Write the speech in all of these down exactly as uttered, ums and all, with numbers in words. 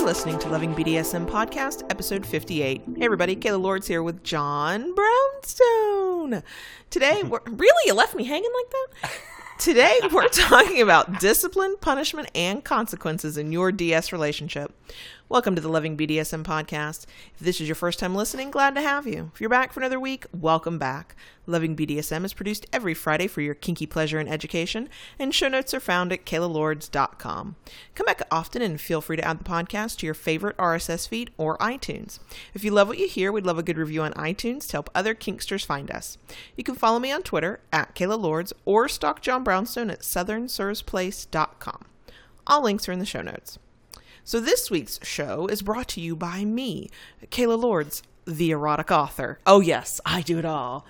listening to Loving B D S M Podcast, episode fifty-eight. Hey everybody, Kayla Lords here with John Brownstone. Today, we're... Really? You left me hanging like that? Today, we're talking about discipline, punishment, and consequences in your D S relationship. Welcome to the Loving B D S M Podcast. If this is your first time listening, glad to have you. If you're back for another week, welcome back. Loving B D S M is produced every Friday for your kinky pleasure and education, and show notes are found at kayla lords dot com. Come back often and feel free to add the podcast to your favorite R S S feed or iTunes. If you love what you hear, we'd love a good review on iTunes to help other kinksters find us. You can follow me on Twitter at Kayla Lords or stalk John Brownstone at southern sirs place dot com. All links are in the show notes. So this week's show is brought to you by me, Kayla Lords, the erotic author. Oh yes, I do it all.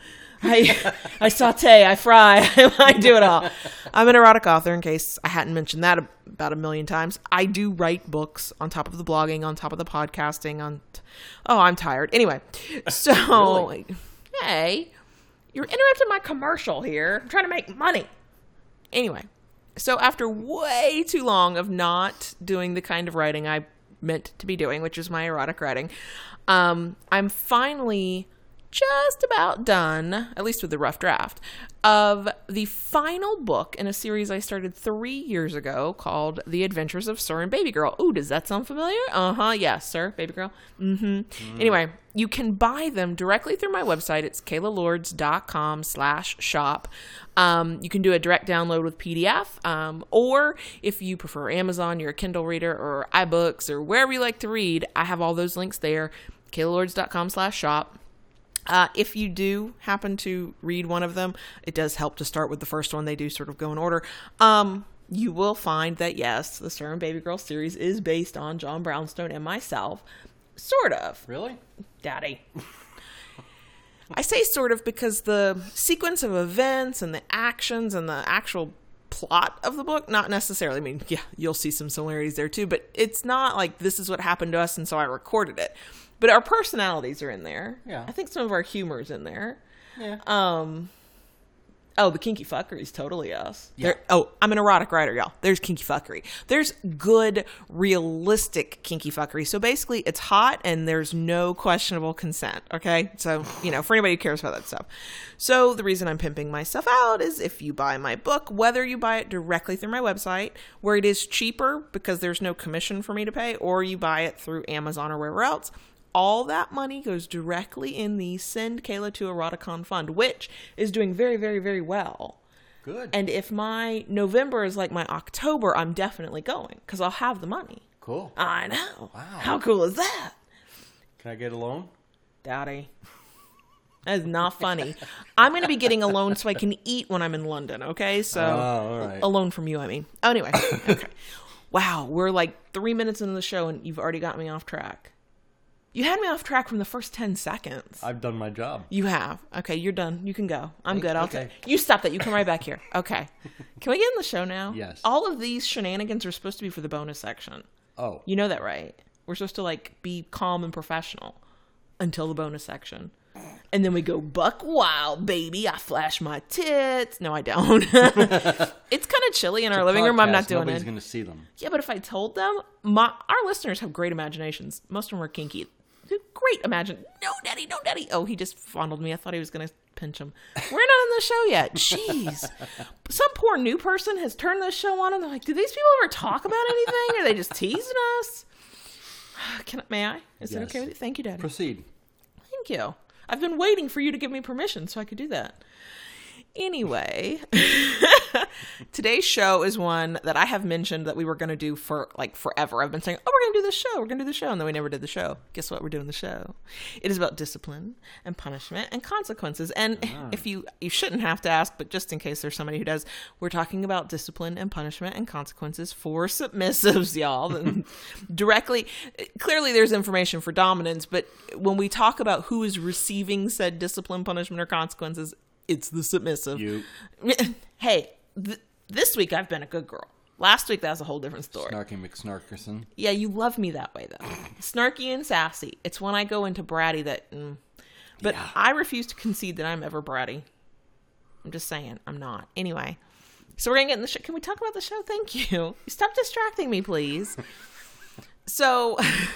I I saute, I fry, I do it all. I'm an erotic author, in case I hadn't mentioned that about a million times. I do write books on top of the blogging, on top of the podcasting. On t- oh, I'm tired. Anyway, so really? Hey, you're interrupting my commercial here. I'm trying to make money. Anyway. So after way too long of not doing the kind of writing I meant to be doing, which is my erotic writing, um, I'm finally just about done, at least with the rough draft, of the final book in a series I started three years ago called The Adventures of Sir and Baby Girl. Ooh, does that sound familiar? Uh-huh, yes, Sir, Baby Girl. Mm-hmm. Mm. Anyway, you can buy them directly through my website. It's kayla lords dot com slash shop. Um, you can do a direct download with P D F, um, or if you prefer Amazon, you're a Kindle reader, or iBooks, or wherever you like to read, I have all those links there, kayla lords dot com slash shop. Uh, if you do happen to read one of them, it does help to start with the first one. They do sort of go in order. Um, you will find that, yes, the Sir and Baby Girl series is based on John Brownstone and myself. Sort of. Really? Daddy. I say sort of because the sequence of events and the actions and the actual plot of the book, not necessarily, I mean, yeah, you'll see some similarities there too, but it's not like this is what happened to us and so I recorded it. But our personalities are in there. Yeah. I think some of our humor is in there. Yeah. Um. Oh, the kinky fuckery is totally us. Yeah. There, oh, I'm an erotic writer, y'all. There's kinky fuckery. There's good, realistic kinky fuckery. So basically, it's hot and there's no questionable consent, okay? So, you know, for anybody who cares about that stuff. So the reason I'm pimping my stuff out is if you buy my book, whether you buy it directly through my website, where it is cheaper because there's no commission for me to pay, or you buy it through Amazon or wherever else, all that money goes directly in the Send Kayla to Eroticon Fund, which is doing very, very, very well. Good. And if my November is like my October, I'm definitely going because I'll have the money. Cool. I know. Wow. How cool is that? Can I get a loan? Daddy. That is not funny. I'm going to be getting a loan so I can eat when I'm in London, okay? So, oh, all right. A loan from you, I mean. Oh, anyway. Okay. Wow, we're like three minutes into the show and you've already got me off track. You had me off track from the first ten seconds. I've done my job. You have. Okay, you're done. You can go. I'm good. I'll okay. t- you stop that. You come right back here. Okay. Can we get in the show now? Yes. All of these shenanigans are supposed to be for the bonus section. Oh. You know that, right? We're supposed to, like, be calm and professional until the bonus section. And then we go buck wild, baby. I flash my tits. No, I don't. It's kind of chilly in our living room. I'm not doing Nobody's it. Nobody's going to see them. Yeah, but if I told them, my our listeners have great imaginations. Most of them are kinky. Great imagine. No, daddy, no, daddy. Oh, he just fondled me. I thought he was going to pinch him. We're not on the show yet. Jeez. Some poor new person has turned this show on and they're like, do these people ever talk about anything? Or are they just teasing us? Can I, may I? Is yes. it okay with you? Thank you, daddy. Proceed. Thank you. I've been waiting for you to give me permission so I could do that. Anyway, today's show is one that I have mentioned that we were going to do for like forever. I've been saying, oh, we're going to do this show. We're going to do the show. And then we never did the show. Guess what? We're doing the show. It is about discipline and punishment and consequences. And oh. if you, you shouldn't have to ask, but just in case there's somebody who does, we're talking about discipline and punishment and consequences for submissives, y'all. And directly, clearly there's information for dominance, but when we talk about who is receiving said discipline, punishment, or consequences, it's the submissive. You. Hey, th- this week I've been a good girl. Last week that was a whole different story. Snarky McSnarkerson. Yeah, you love me that way though. Snarky and sassy. It's when I go into bratty that... Mm. But yeah. I refuse to concede that I'm ever bratty. I'm just saying, I'm not. Anyway, so we're going to get in the show. Can we talk about the show? Thank you. Stop distracting me, please. So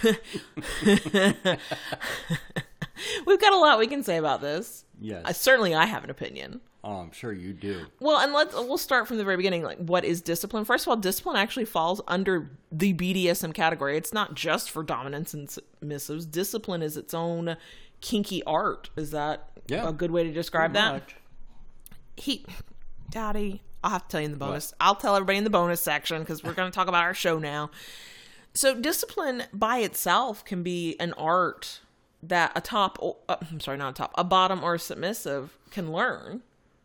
we've got a lot we can say about this. Yes. Uh, certainly I have an opinion. Oh, I'm sure you do. Well, and let's we'll start from the very beginning. Like, what is discipline? First of all, discipline actually falls under the B D S M category. It's not just for dominants and submissives. Discipline is its own kinky art. Is that Yeah, a good way to describe pretty that? much. He, Daddy, I'll have to tell you in the bonus. What? I'll tell everybody in the bonus section because we're going to talk about our show now. So, discipline by itself can be an art that a top, uh, I'm sorry, not a top, a bottom or a submissive can learn.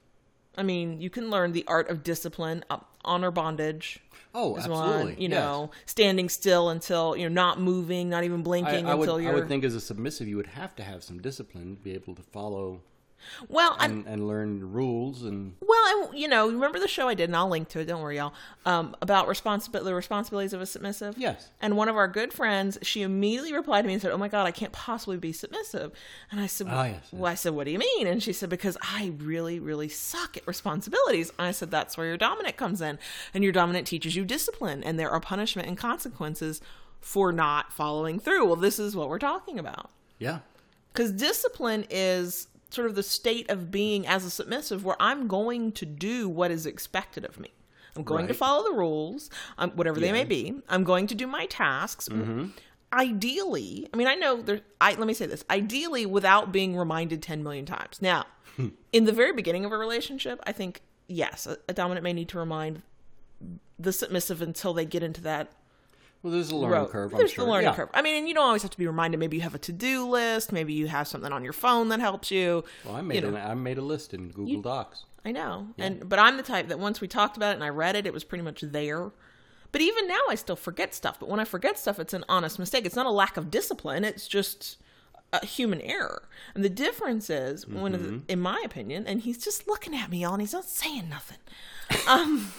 I mean, you can learn the art of discipline, uh, honor bondage. Oh, is absolutely. One, you yes. know, standing still until you're not moving, not even blinking I, I until would, you're. I would think as a submissive, you would have to have some discipline to be able to follow well, and, and learn the rules and. Well, and you know, remember the show I did, and I'll link to it. Don't worry, y'all. Um, about responsibility, the responsibilities of a submissive. Yes. And one of our good friends, she immediately replied to me and said, "Oh my God, I can't possibly be submissive." And I said, Ah, yes, "Well, I said, what do you mean?" And she said, "Because I really, really suck at responsibilities." And I said, "That's where your dominant comes in, and your dominant teaches you discipline, and there are punishment and consequences for not following through." Well, this is what we're talking about. Yeah. Because discipline is sort of the state of being as a submissive where I'm going to do what is expected of me. I'm going Right. to follow the rules, um, whatever they may Yes. be. I'm going to do my tasks. Mm-hmm. Ideally, I mean, I know there, I, let me say this, ideally without being reminded ten million times. Now, in the very beginning of a relationship, I think, yes, a, a dominant may need to remind the submissive until they get into that Well, there's a learning road. curve, I'm There's sure. the learning yeah. curve. I mean, and you don't always have to be reminded. Maybe you have a to-do list. Maybe you have something on your phone that helps you. Well, I made, you know. an, I made a list in Google You- Docs. I know. And but I'm the type that once we talked about it and I read it, it was pretty much there. But even now I still forget stuff. But when I forget stuff, it's an honest mistake. It's not a lack of discipline. It's just a human error. And the difference is, mm-hmm. one of the, in my opinion, and he's just looking at me, y'all, and he's not saying nothing. Um,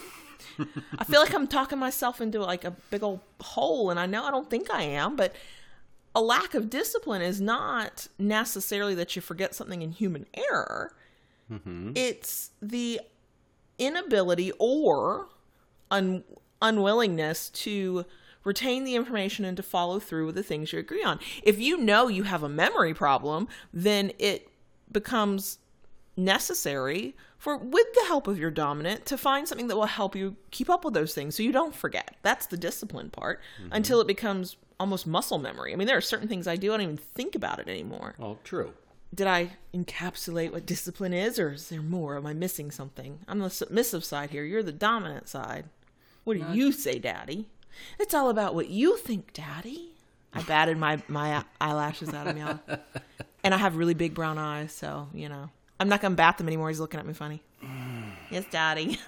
I feel like I'm talking myself into like a big old hole, and I know I don't think I am, but a lack of discipline is not necessarily that you forget something in human error. Mm-hmm. It's the inability or un- unwillingness to retain the information and to follow through with the things you agree on. If you know you have a memory problem, then it becomes necessary for, with the help of your dominant, to find something that will help you keep up with those things so you don't forget. That's the discipline part, mm-hmm. until it becomes almost muscle memory. I mean, there are certain things I do, I don't even think about it anymore. Oh, true. Did I encapsulate what discipline is, or is there more? Am I missing something? I'm the submissive side here. You're the dominant side. What do Not... you say, Daddy? It's all about what you think, Daddy. I batted my, my eyelashes out of me. And I have really big brown eyes, so, you know. I'm not going to bat them anymore. He's looking at me funny. Yes, Daddy.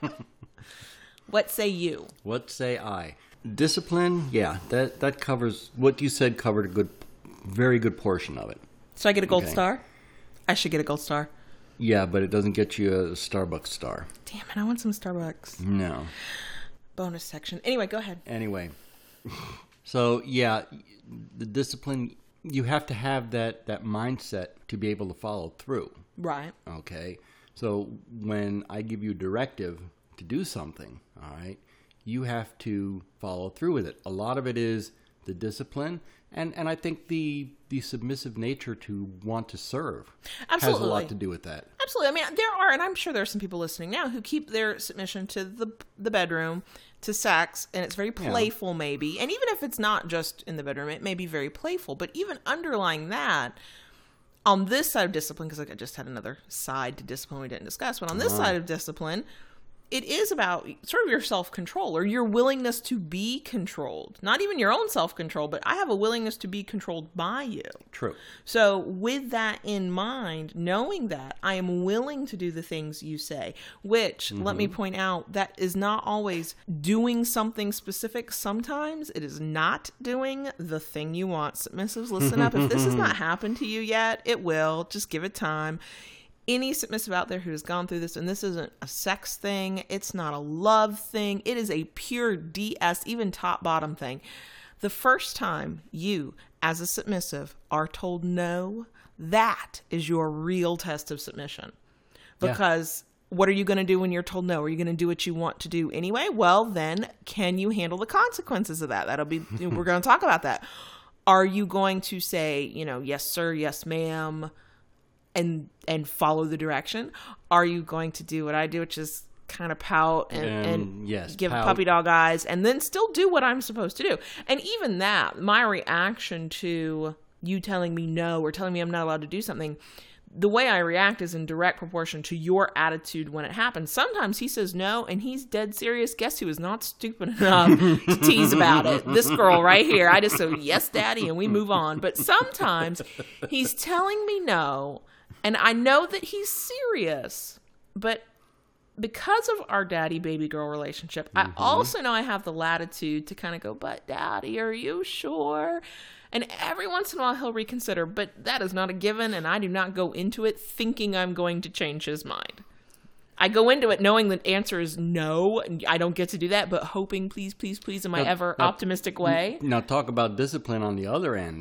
What say you? What say I? Discipline, yeah, that, that covers, what you said covered a good, very good portion of it. So I get a gold Okay. star? I should get a gold star. Yeah, but it doesn't get you a Starbucks star. Damn it, I want some Starbucks. No. Bonus section. Anyway, go ahead. Anyway, so yeah, the discipline, you have to have that, that mindset to be able to follow through. Right. Okay. So when I give you a directive to do something, all right, you have to follow through with it. A lot of it is the discipline, and, and I think the the submissive nature to want to serve Absolutely. has a lot to do with that. Absolutely. I mean, there are, and I'm sure there are some people listening now who keep their submission to the the bedroom, to sex, and it's very playful, yeah. maybe. And even if it's not just in the bedroom, it may be very playful. But even underlying that, on this side of discipline, because like I just had another side to discipline we didn't discuss, but on this Uh-huh. side of discipline, it is about sort of your self-control, or your willingness to be controlled. Not even your own self-control, but I have a willingness to be controlled by you. True. So with that in mind, knowing that, I am willing to do the things you say, which, mm-hmm. let me point out, that is not always doing something specific. Sometimes it is not doing the thing you want. Submissives, listen up. If this has not happened to you yet, it will. Just give it time. Any submissive out there who has gone through this, and this isn't a sex thing, it's not a love thing, it is a pure D S, even top bottom thing. The first time you, as a submissive, are told no, that is your real test of submission. Because What are you going to do when you're told no? Are you going to do what you want to do anyway? Well, then can you handle the consequences of that? That'll be, we're going to talk about that. Are you going to say, you know, yes, sir, yes, ma'am, and, and follow the direction? Are you going to do what I do, which is kind of pout and, And, and yes, give pout. puppy dog eyes and then still do what I'm supposed to do? And even that, my reaction to you telling me no or telling me I'm not allowed to do something, the way I react is in direct proportion to your attitude when it happens. Sometimes he says no and he's dead serious. Guess who is not stupid enough to tease about it? This girl right here. I just say, yes, daddy, and we move on. But sometimes he's telling me no, and I know that he's serious, but because of our daddy-baby girl relationship, mm-hmm. I also know I have the latitude to kind of go, but daddy, are you sure? And every once in a while he'll reconsider, but that is not a given, and I do not go into it thinking I'm going to change his mind. I go into it knowing the answer is no, and I don't get to do that, but hoping, please, please, please, in my now, ever now, optimistic way. Now talk about discipline on the other end.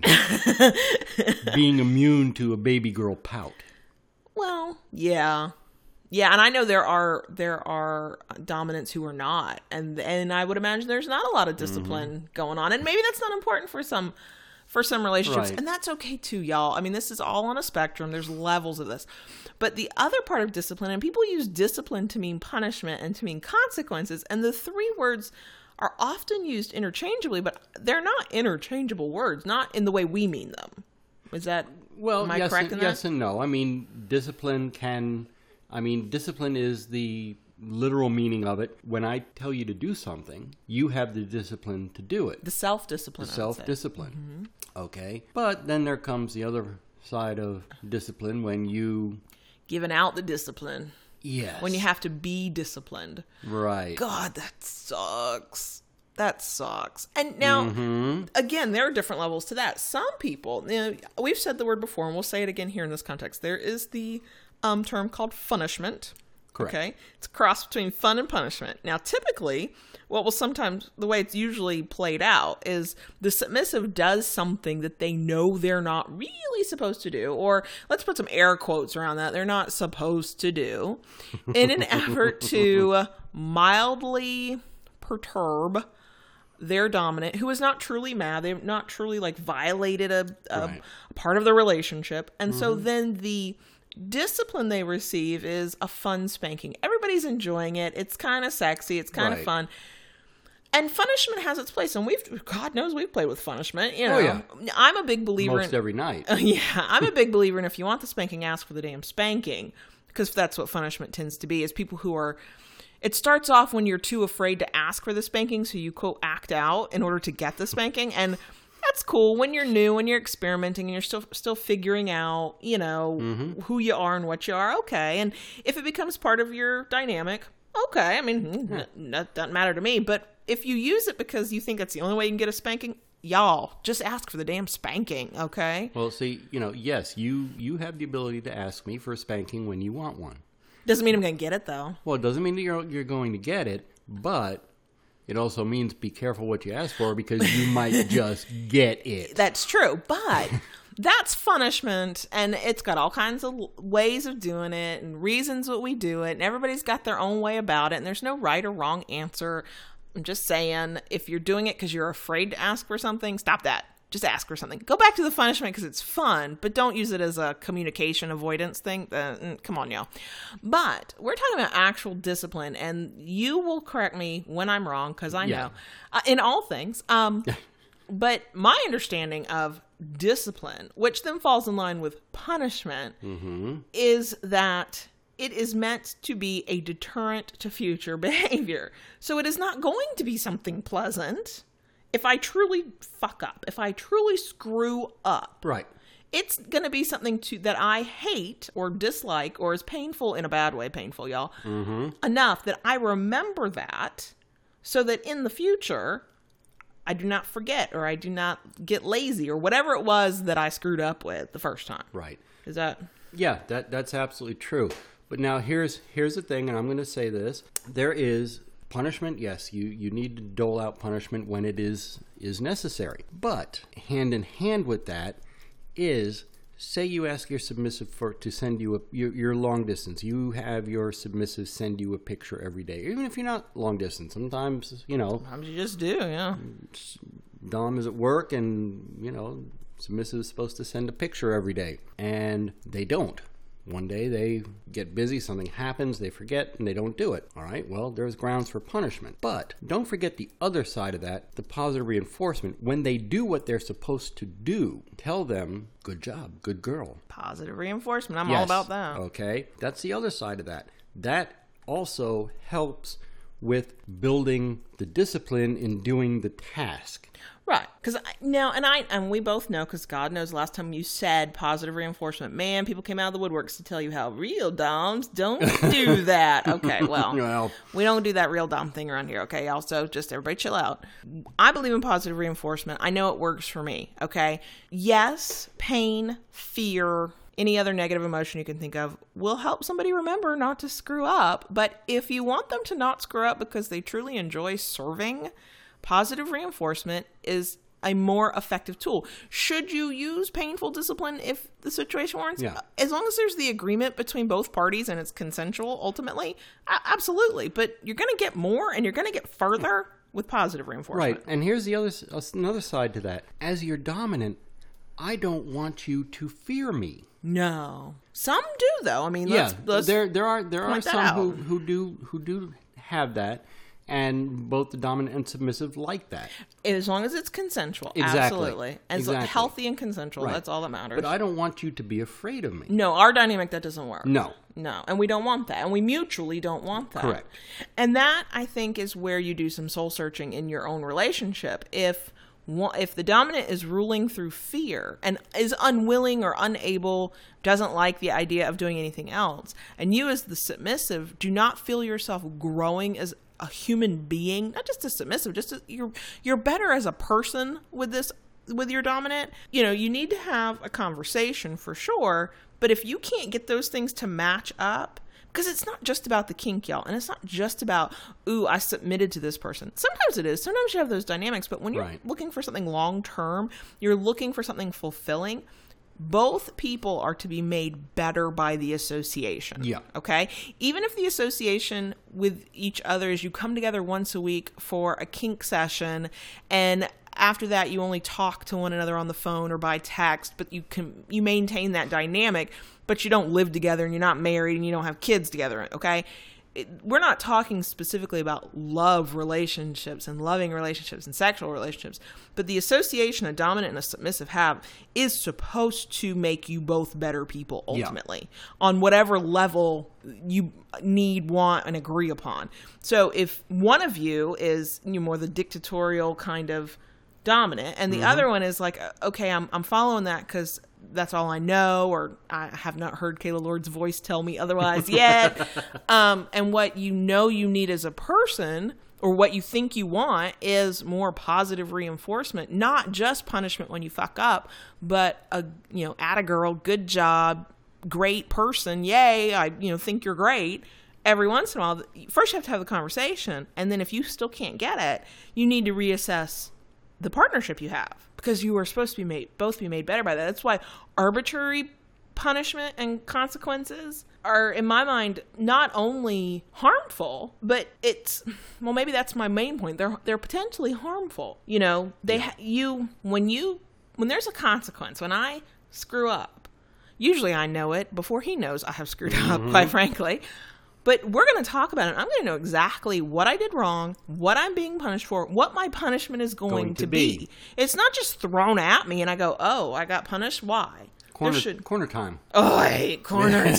Being immune to a baby girl pout. Well, yeah. Yeah, and I know there are there are dominants who are not, and and I would imagine there's not a lot of discipline mm-hmm. going on, and maybe that's not important for some for some relationships, right. and that's okay too, y'all. I mean, this is all on a spectrum. There's levels of this, but the other part of discipline, and people use discipline to mean punishment and to mean consequences, and the three words are often used interchangeably, but they're not interchangeable words, not in the way we mean them. Is that well? Am I yes, correct and, in that? yes and no. I mean, discipline can. I mean, discipline is the literal meaning of it. When I tell you to do something, you have the discipline to do it. The self-discipline. The self-discipline. Mm-hmm. Okay. But then there comes the other side of discipline when you... Giving out the discipline. Yes. When you have to be disciplined. Right. God, that sucks. That sucks. And now, mm-hmm. again, there are different levels to that. Some people, you know, we've said the word before, and we'll say it again here in this context. There is the um, term called punishment. Correct. Okay, it's a cross between fun and punishment. Now, typically, what will sometimes, the way it's usually played out is the submissive does something that they know they're not really supposed to do, or let's put some air quotes around that, they're not supposed to do, in an effort to mildly perturb their dominant, who is not truly mad. They've not truly like violated a, a, right. a part of the relationship. And mm-hmm. so then the discipline they receive is a fun spanking. Everybody's enjoying it. It's kind of sexy. It's kind of right. fun. And punishment has its place. And we've, God knows we've played with punishment. You know, oh, yeah. I'm a big believer Most in every night. Uh, yeah. I'm a big believer in if you want the spanking, ask for the damn spanking. Because that's what punishment tends to be, is people who are, it starts off when you're too afraid to ask for the spanking. So you quote act out in order to get the spanking. And that's cool when you're new and you're experimenting and you're still still figuring out, you know, mm-hmm. who you are and what you are. Okay. And if it becomes part of your dynamic, okay. I mean, yeah. n- that doesn't matter to me. But if you use it because you think that's the only way you can get a spanking, y'all, just ask for the damn spanking. Okay. Well, see, you know, yes, you, you have the ability to ask me for a spanking when you want one. Doesn't mean I'm going to get it, though. Well, it doesn't mean that you're, you're going to get it, but it also means be careful what you ask for, because you might just get it. That's true, but that's punishment, and it's got all kinds of ways of doing it and reasons that we do it, and everybody's got their own way about it, and there's no right or wrong answer. I'm just saying, if you're doing it because you're afraid to ask for something, stop that. Just ask for something. Go back to the punishment because it's fun, but don't use it as a communication avoidance thing. Uh, come on, y'all. But we're talking about actual discipline, and you will correct me when I'm wrong, because I yeah. know uh, in all things. Um, but my understanding of discipline, which then falls in line with punishment, mm-hmm. is that it is meant to be a deterrent to future behavior. So it is not going to be something pleasant. If I truly fuck up, if I truly screw up, right, it's going to be something to that I hate or dislike or is painful in a bad way, painful, y'all, mm-hmm. enough that I remember that so that in the future, I do not forget or I do not get lazy or whatever it was that I screwed up with the first time. Right. Is that? Yeah, that that's absolutely true. But now here's here's the thing, and I'm going to say this. There is punishment, yes, you, you need to dole out punishment when it is is necessary. But hand in hand with that is say you ask your submissive for to send you a your, your long distance. You have your submissive send you a picture every day, even if you're not long distance. Sometimes, you know, Sometimes you just do, yeah. Dom is at work, and you know, submissive is supposed to send a picture every day, and they don't. One day they get busy, something happens, they forget, and they don't do it. All right, well, there's grounds for punishment. But don't forget the other side of that, the positive reinforcement. When they do what they're supposed to do, tell them, good job, good girl. Positive reinforcement. I'm Yes. all about that. Okay, that's the other side of that. That also helps with building the discipline in doing the task. Right. Because now, and I, and we both know, because God knows last time you said positive reinforcement, man, people came out of the woodworks to tell you how real doms don't do that. Okay, well, Well. we don't do that real dom thing around here. Okay. Also, just everybody chill out. I believe in positive reinforcement. I know it works for me. Okay. Yes, pain, fear, any other negative emotion you can think of will help somebody remember not to screw up. But if you want them to not screw up because they truly enjoy serving, positive reinforcement is a more effective tool. Should you use painful discipline if the situation warrants? Yeah. As long as there's the agreement between both parties and it's consensual, ultimately, a- absolutely. But you're going to get more and you're going to get further with positive reinforcement. Right, and here's the other another side to that. As your dominant, I don't want you to fear me. No. Some do, though. I mean, Yeah, let's, let's there there are there are point that some who, out. who do who do have that, and both the dominant and submissive like that. as long as it's consensual. Exactly. Absolutely. As Exactly. healthy and consensual. Right. That's all that matters. But I don't want you to be afraid of me. No, our dynamic, that doesn't work. No. No, and we don't want that. And we mutually don't want that. Correct. And that, I think, is where you do some soul searching in your own relationship. If one, if the dominant is ruling through fear and is unwilling or unable, doesn't like the idea of doing anything else, and you as the submissive do not feel yourself growing as a human being, not just a submissive, just a, you're you're better as a person with this with your dominant, you know, you need to have a conversation for sure. But if you can't get those things to match up, because it's not just about the kink, y'all, and it's not just about, ooh, I submitted to this person. Sometimes it is. Sometimes you have those dynamics, but when you're Right. looking for something long-term, you're looking for something fulfilling, both people are to be made better by the association. Yeah. Okay? Even if the association with each other is you come together once a week for a kink session, and after that you only talk to one another on the phone or by text, but you can you maintain that dynamic, but you don't live together and you're not married and you don't have kids together, okay? It, we're not talking specifically about love relationships and loving relationships and sexual relationships, but the association a dominant and a submissive have is supposed to make you both better people ultimately, yeah. on whatever level you need, want, and agree upon. So if one of you is, you know, more the dictatorial kind of dominant, and the mm-hmm. other one is like, okay, I'm I'm following that because that's all I know, or I have not heard Kayla Lord's voice tell me otherwise yet. um, and what you know you need as a person, or what you think you want, is more positive reinforcement, not just punishment when you fuck up, but a you know, atta girl, good job, great person, yay, I you know think you're great. Every once in a while, first you have to have the conversation, and then if you still can't get it, you need to reassess the partnership you have, because you are supposed to be made both be made better by that. That's why arbitrary punishment and consequences are, in my mind, not only harmful, but it's, well, maybe that's my main point. They're they're potentially harmful. You know, they yeah. you when you when there's a consequence, when I screw up, usually I know it before he knows I have screwed up, mm-hmm. quite frankly. But we're going to talk about it. I'm going to know exactly what I did wrong, what I'm being punished for, what my punishment is going, going to, to be. be. It's not just thrown at me and I go, oh, I got punished. Why? Corner, should... corner time. Oh, I hate corner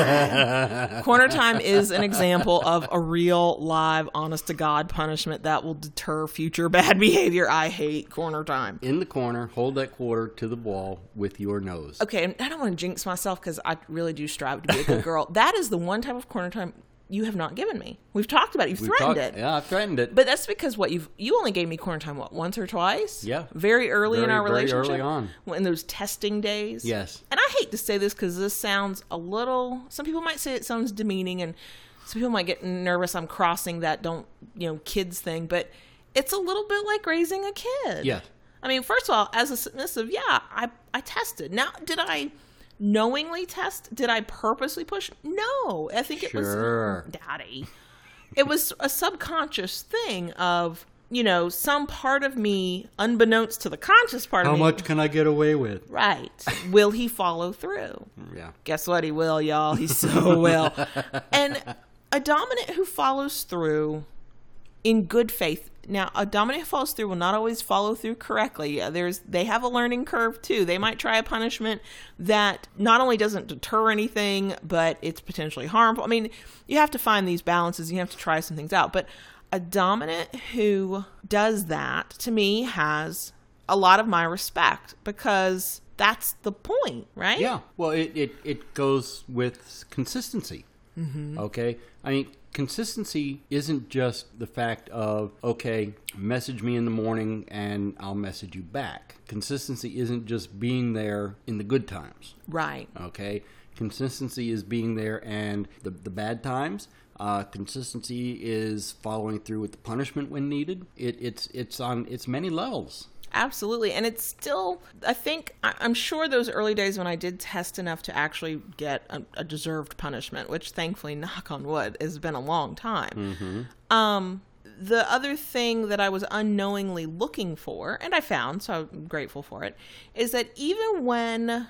time. Corner time is an example of a real, live, honest-to-God punishment that will deter future bad behavior. I hate corner time. In the corner, hold that quarter to the wall with your nose. Okay, and I don't want to jinx myself because I really do strive to be a good girl. That is the one type of corner time you have not given me. We've talked about it. You've We've threatened talked, it. Yeah, I've threatened it. But that's because what you've you only gave me corner time, what, once or twice? Yeah. Very early very, in our relationship. Very early on. In those testing days. Yes. And I hate to say this because this sounds a little, some people might say it sounds demeaning, and some people might get nervous I'm crossing that don't, you know, kids thing, but it's a little bit like raising a kid. Yeah. I mean, first of all, as a submissive, yeah, I, I tested. Now, did I knowingly test? Did I purposely push? No. I think it Sure. was, Daddy. It was a subconscious thing of, you know, some part of me, unbeknownst to the conscious part How of me. How much can I get away with? Right. Will he follow through? Yeah. Guess what? He will, y'all. He so will. And a dominant who follows through in good faith. Now, a dominant who follows through will not always follow through correctly. There's, they have a learning curve too. They might try a punishment that not only doesn't deter anything, but it's potentially harmful. I mean, you have to find these balances. You have to try some things out. But a dominant who does that, to me, has a lot of my respect, because that's the point, right? Yeah. Well, it, it, it goes with consistency. Mm-hmm. Okay? I mean, consistency isn't just the fact of, okay, message me in the morning and I'll message you back. Consistency isn't just being there in the good times. Right. Okay? Consistency is being there and the, the bad times. Uh, consistency is following through with the punishment when needed. It, it's it's on it's many levels. Absolutely. And it's still, I think, I'm sure those early days when I did test enough to actually get a, a deserved punishment, which thankfully, knock on wood, has been a long time. Mm-hmm. Um, the other thing that I was unknowingly looking for, and I found, so I'm grateful for it, is that even when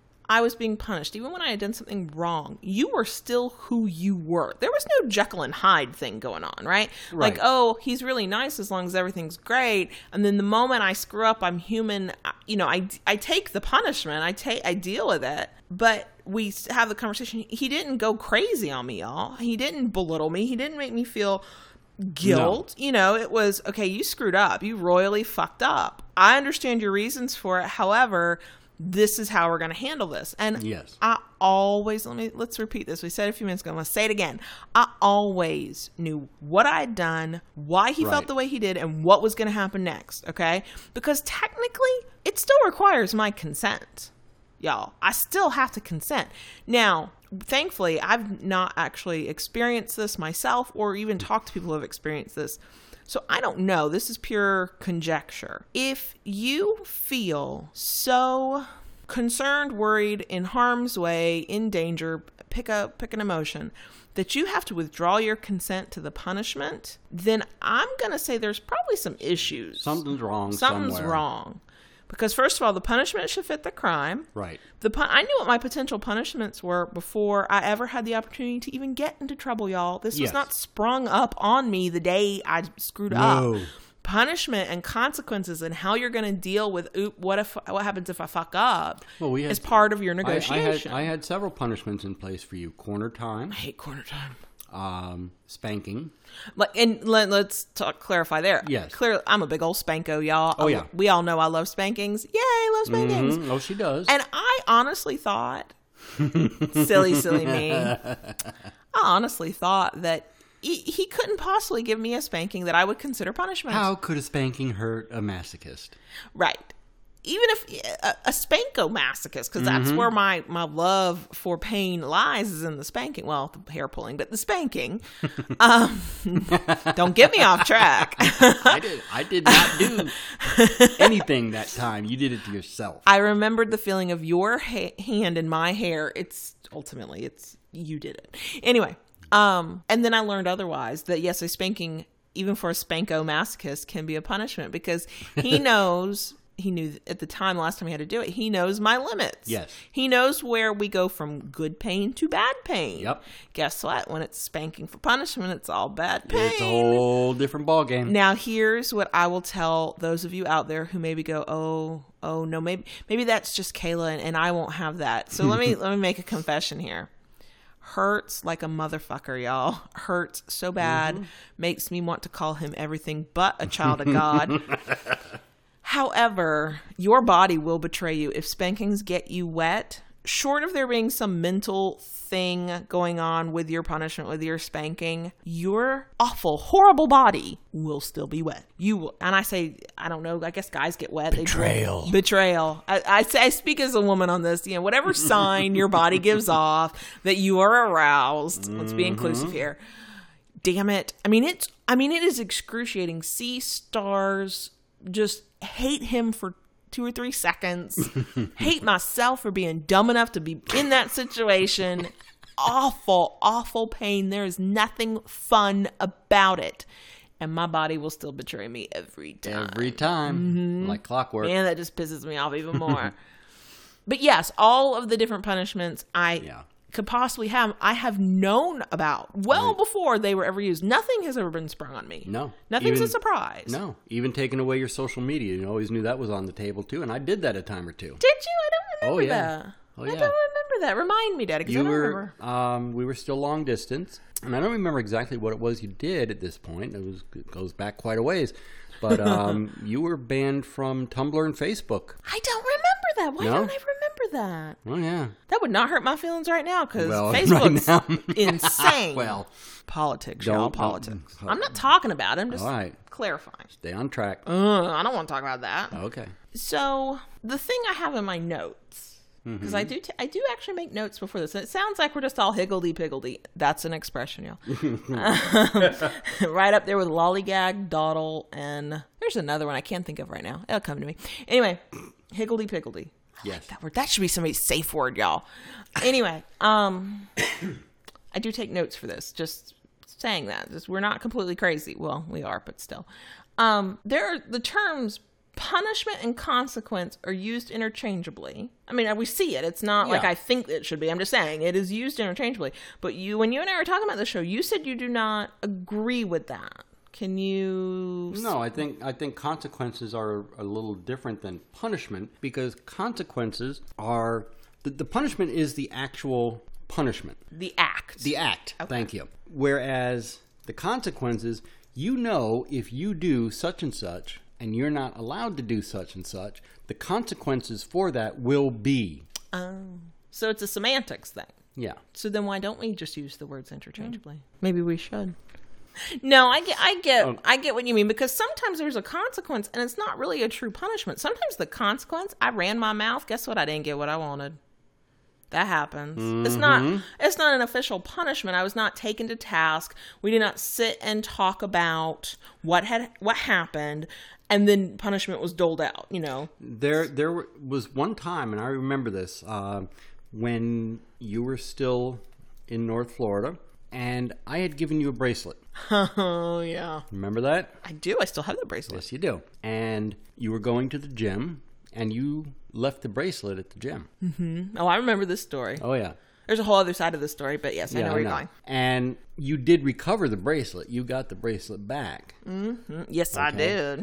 I was being punished, even when I had done something wrong, you were still who you were. There was no Jekyll and Hyde thing going on, right? Right. Like, oh, he's really nice as long as everything's great. And then the moment I screw up, I'm human. You know, I, I take the punishment. I take, I deal with it. But we have the conversation. He didn't go crazy on me, y'all. He didn't belittle me. He didn't make me feel guilt. No. You know, it was, okay, you screwed up. You royally fucked up. I understand your reasons for it. However, this is how we're going to handle this. And yes. I always, let me, let's repeat this. We said it a few minutes ago. I'm going to say it again. I always knew what I had done, why he right. felt the way he did, and what was going to happen next. Okay. Because technically it still requires my consent, y'all. I still have to consent. Now, thankfully, I've not actually experienced this myself or even talked to people who have experienced this. So I don't know. This is pure conjecture. If you feel so concerned, worried, in harm's way, in danger, pick a pick an emotion, that you have to withdraw your consent to the punishment, then I'm going to say there's probably some issues. Something's wrong Something's somewhere. wrong. Because first of all, the punishment should fit the crime. Right. The pun- I knew what my potential punishments were before I ever had the opportunity to even get into trouble, y'all. This yes. was not sprung up on me the day I screwed no. up. Punishment and consequences and how you're going to deal with oop, what if what happens if I fuck up well, we had, is part of your negotiation. I, I, had, I had several punishments in place for you. Corner time. I hate corner time. Um, spanking. Like, and let, let's talk, clarify there. Yes. Clearly, I'm a big old spanko, y'all. Oh, yeah. We all know I love spankings. Yay, love spankings. Mm-hmm. Oh, she does. And I honestly thought, silly, silly me, I honestly thought that he, he couldn't possibly give me a spanking that I would consider punishment. How could a spanking hurt a masochist? Right. Even if a, a spanko masochist, because that's mm-hmm. where my, my love for pain lies, is in the spanking. Well, the hair pulling, but the spanking. um, don't get me off track. I did. I did not do anything that time. You did it to yourself. I remembered the feeling of your ha- hand in my hair. It's ultimately it's you did it anyway. Um, and then I learned otherwise, that yes, a spanking, even for a spanko masochist, can be a punishment, because he knows. He knew at the time, last time he had to do it, he knows my limits. Yes. He knows where we go from good pain to bad pain. Yep. Guess what? When it's spanking for punishment, it's all bad pain. It's a whole different ballgame. Now, here's what I will tell those of you out there who maybe go, oh, oh no, maybe maybe that's just Kayla and, and I won't have that. So let me let me make a confession here. Hurts like a motherfucker, y'all. Hurts so bad. Mm-hmm. Makes me want to call him everything but a child of God. However, your body will betray you if spankings get you wet. Short of there being some mental thing going on with your punishment, with your spanking, your awful, horrible body will still be wet. You will, and I say, I don't know, I guess guys get wet. Betrayal. They Betrayal. I, I say, I speak as a woman on this. You know, whatever sign your body gives off that you are aroused. Mm-hmm. Let's be inclusive here. Damn it. I mean, it's. I mean, it is excruciating. Sea stars just hate him for two or three seconds. Hate myself for being dumb enough to be in that situation. Awful, awful pain. There is nothing fun about it. And my body will still betray me every time. Every time. Mm-hmm. Like clockwork. And that just pisses me off even more. But yes, all of the different punishments I yeah. could possibly have, I have known about well right. before they were ever used. Nothing has ever been sprung on me. No. Nothing's even, a surprise. No. Even taking away your social media. You always knew that was on the table too. And I did that a time or two. Did you? I don't remember oh, yeah. that. Oh, I yeah. don't remember that. Remind me, Daddy, because I don't were, remember. Um, we were still long distance. And I don't remember exactly what it was you did at this point. It, was, it goes back quite a ways. But um, you were banned from Tumblr and Facebook. I don't remember that. Why no? don't I remember that? Oh, yeah. That would not hurt my feelings right now because well, Facebook's right now. insane. Well, politics, don't, y'all. Politics. Don't, I'm not talking about it. I'm just all right. clarifying. Stay on track. Uh, I don't want to talk about that. Okay. So the thing I have in my notes, because mm-hmm. I do, t- I do actually make notes before this. And it sounds like we're just all higgledy-piggledy. That's an expression, y'all. um, right up there with lollygag, dawdle, and there's another one I can't think of right now. It'll come to me. Anyway, higgledy-piggledy. I yes. like that word. That should be somebody's safe word, y'all. Anyway, um, I do take notes for this. Just saying that. Just, we're not completely crazy. Well, we are, but still. Um, there are the terms punishment and consequence are used interchangeably. I mean, we see it. It's not yeah. like I think it should be. I'm just saying it is used interchangeably. But you, when you and I were talking about the show, you said you do not agree with that. Can you? No, I think I think consequences are a little different than punishment because consequences are the, the punishment is the actual punishment. The act. The act. Okay. Thank you. Whereas the consequences, you know, if you do such and such and you're not allowed to do such and such, the consequences for that will be. Oh, so it's a semantics thing. Yeah. So then why don't we just use the words interchangeably? Mm. Maybe we should. No, I get, I get, oh. I get what you mean because sometimes there's a consequence and it's not really a true punishment. Sometimes the consequence, I ran my mouth. Guess what? I didn't get what I wanted. That happens. Mm-hmm. It's not, it's not an official punishment. I was not taken to task. We did not sit and talk about what had, what happened. And then punishment was doled out, you know. There, there was one time, and I remember this, uh, when you were still in North Florida. And I had given you a bracelet. Oh, yeah. Remember that? I do. I still have the bracelet. Yes, you do. And you were going to the gym, and you left the bracelet at the gym. Mm-hmm. Oh, I remember this story. Oh, yeah. There's a whole other side of this story, but yes, I yeah, know where I you're know. going. And you did recover the bracelet. You got the bracelet back. Mm-hmm. Yes, okay. I did.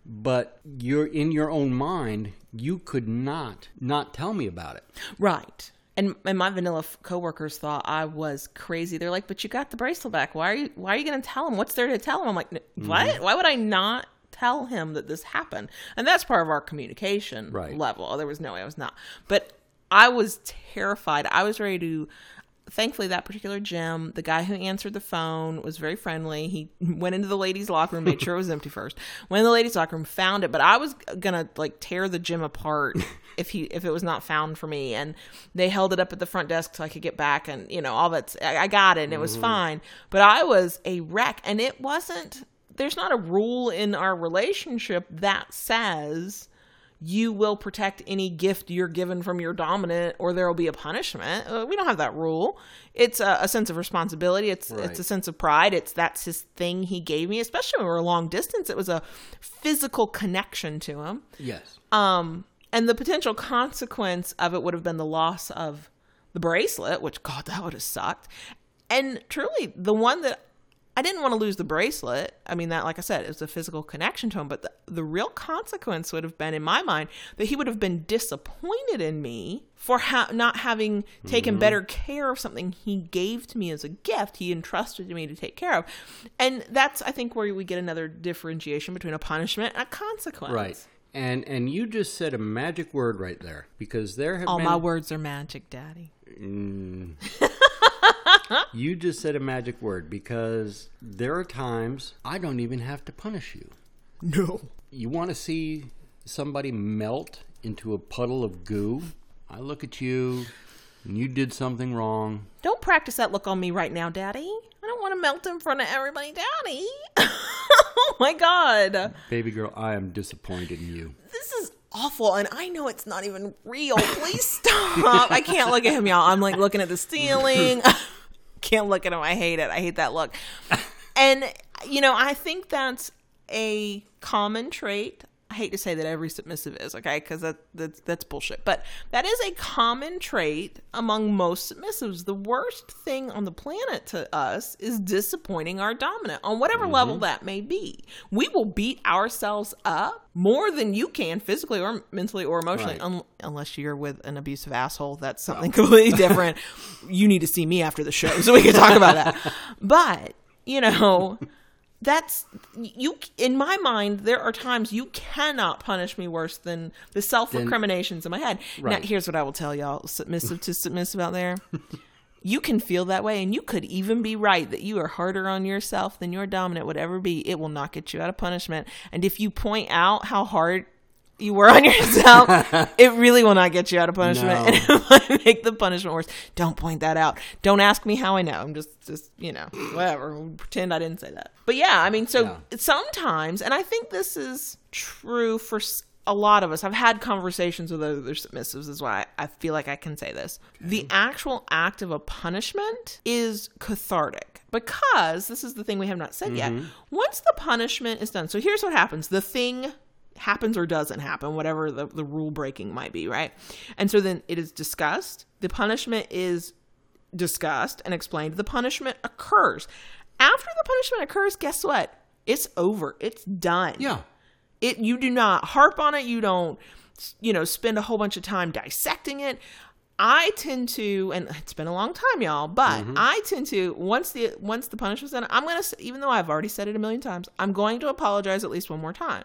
But you're in your own mind, you could not not tell me about it. Right. And, and my vanilla coworkers thought I was crazy. They're like, "But you got the bracelet back. Why are you? Why are you going to tell him? What's there to tell him?" I'm like, "What? Mm-hmm. Why would I not tell him that this happened?" And that's part of our communication right. level. There was no way I was not. But I was terrified. I was ready to. Thankfully, that particular gym, the guy who answered the phone was very friendly. He went into the ladies' locker room, made sure it was empty first. Went in the ladies' locker room, found it, but I was gonna like tear the gym apart if he if it was not found for me. And they held it up at the front desk so I could get back, and you know all that's. I, I got it, and it was mm-hmm. fine. But I was a wreck, and it wasn't. There's not a rule in our relationship that says you will protect any gift you're given from your dominant or there will be a punishment. Uh, we don't have that rule. It's a, a sense of responsibility. It's right. it's a sense of pride. It's that's his thing he gave me, especially when we were long distance. It was a physical connection to him. Yes. Um, and the potential consequence of it would have been the loss of the bracelet, which, God, that would have sucked. And truly, the one that I didn't want to lose the bracelet. I mean, that, like I said, it was a physical connection to him. But the, the real consequence would have been, in my mind, that he would have been disappointed in me for ha- not having taken mm-hmm. better care of something he gave to me as a gift. He entrusted me to take care of. And that's, I think, where we get another differentiation between a punishment and a consequence. Right. And and you just said a magic word right there. Because there have All been... my words are magic, Daddy. Mm. You just said a magic word because there are times I don't even have to punish you. No. You want to see somebody melt into a puddle of goo? I look at you and you did something wrong. Don't practice that look on me right now, Daddy. I don't want to melt in front of everybody, Daddy. Oh my God. Baby girl, I am disappointed in you. This is awful. And I know it's not even real. Please stop. I can't look at him, y'all. I'm like looking at the ceiling. Can't look at him. I hate it. I hate that look. And, you know, I think that's a common trait. I hate to say that every submissive is, okay, because that, that's, that's bullshit. But that is a common trait among most submissives. The worst thing on the planet to us is disappointing our dominant on whatever mm-hmm. level that may be. We will beat ourselves up more than you can physically or mentally or emotionally, right. un- unless you're with an abusive asshole. That's something well. completely different. You need to see me after the show so we can talk about that. But, you know... That's you in my mind. There are times you cannot punish me worse than the self-recriminations in my head. Right. Now, here's what I will tell y'all, submissive to submissive out there. You can feel that way, and you could even be right that you are harder on yourself than your dominant would ever be. It will not get you out of punishment. And if you point out how hard you were on yourself, it really will not get you out of punishment. No. And it might make the punishment worse. Don't point that out. Don't ask me how I know. I'm just, just you know, whatever. Pretend I didn't say that. But yeah, I mean, so yeah. sometimes, and I think this is true for a lot of us. I've had conversations with other submissives, is why I feel like I can say this. Okay. The actual act of a punishment is cathartic. Because, this is the thing we have not said mm-hmm. yet, once the punishment is done, so here's what happens. The thing happens or doesn't happen, whatever the, the rule breaking might be, right? And so then it is discussed. The punishment is discussed and explained. The punishment occurs. After the punishment occurs, guess what? It's over. It's done. Yeah. It. You do not harp on it. You don't, you know, spend a whole bunch of time dissecting it. I tend to, and it's been a long time, y'all, but mm-hmm. I tend to, once the once the punishment's done, I'm going to, even though I've already said it a million times, I'm going to apologize at least one more time.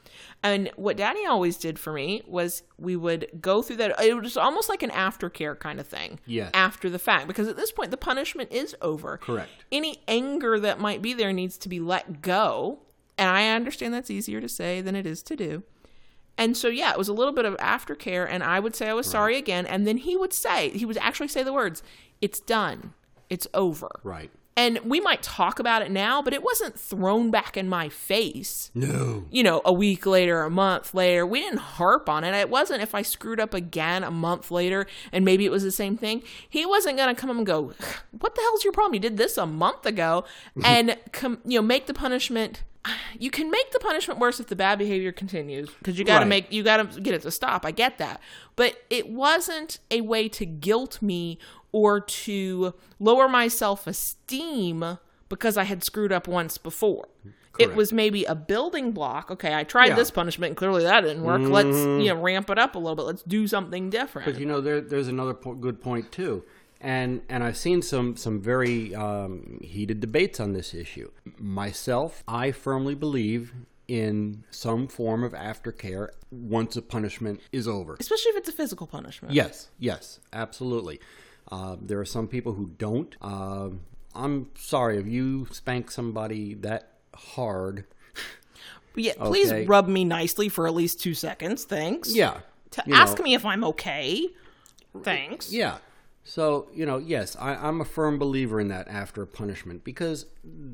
And what Daddy always did for me was we would go through that. It was almost like an aftercare kind of thing. Yes. After the fact. Because at this point, the punishment is over. Correct. Any anger that might be there needs to be let go. And I understand that's easier to say than it is to do. And so, yeah, it was a little bit of aftercare. And I would say I was right. sorry again. And then he would say, he would actually say the words, it's done. It's over. Right. And we might talk about it now, but it wasn't thrown back in my face. No. You know, a week later, a month later. We didn't harp on it. It wasn't if I screwed up again a month later and maybe it was the same thing. He wasn't going to come and go, what the hell's your problem? You did this a month ago. And, com- you know, make the punishment. You can make the punishment worse if the bad behavior continues because you got to right. make, you got to get it to stop. I get that. But it wasn't a way to guilt me or to lower my self-esteem because I had screwed up once before. Correct. It was maybe a building block. Okay, I tried yeah. this punishment and clearly that didn't work. Mm-hmm. Let's you know ramp it up a little bit. Let's do something different. But you know, there, there's another po- good point too. And and I've seen some some very um, heated debates on this issue. Myself, I firmly believe in some form of aftercare once a punishment is over. Especially if it's a physical punishment. Yes, yes, absolutely. Uh, there are some people who don't. Uh, I'm sorry if you spank somebody that hard. Yeah, please okay. rub me nicely for at least two seconds. Thanks. Yeah. To ask know. me if I'm okay. Thanks. Yeah. So, you know, yes, I, I'm a firm believer in that after a punishment because,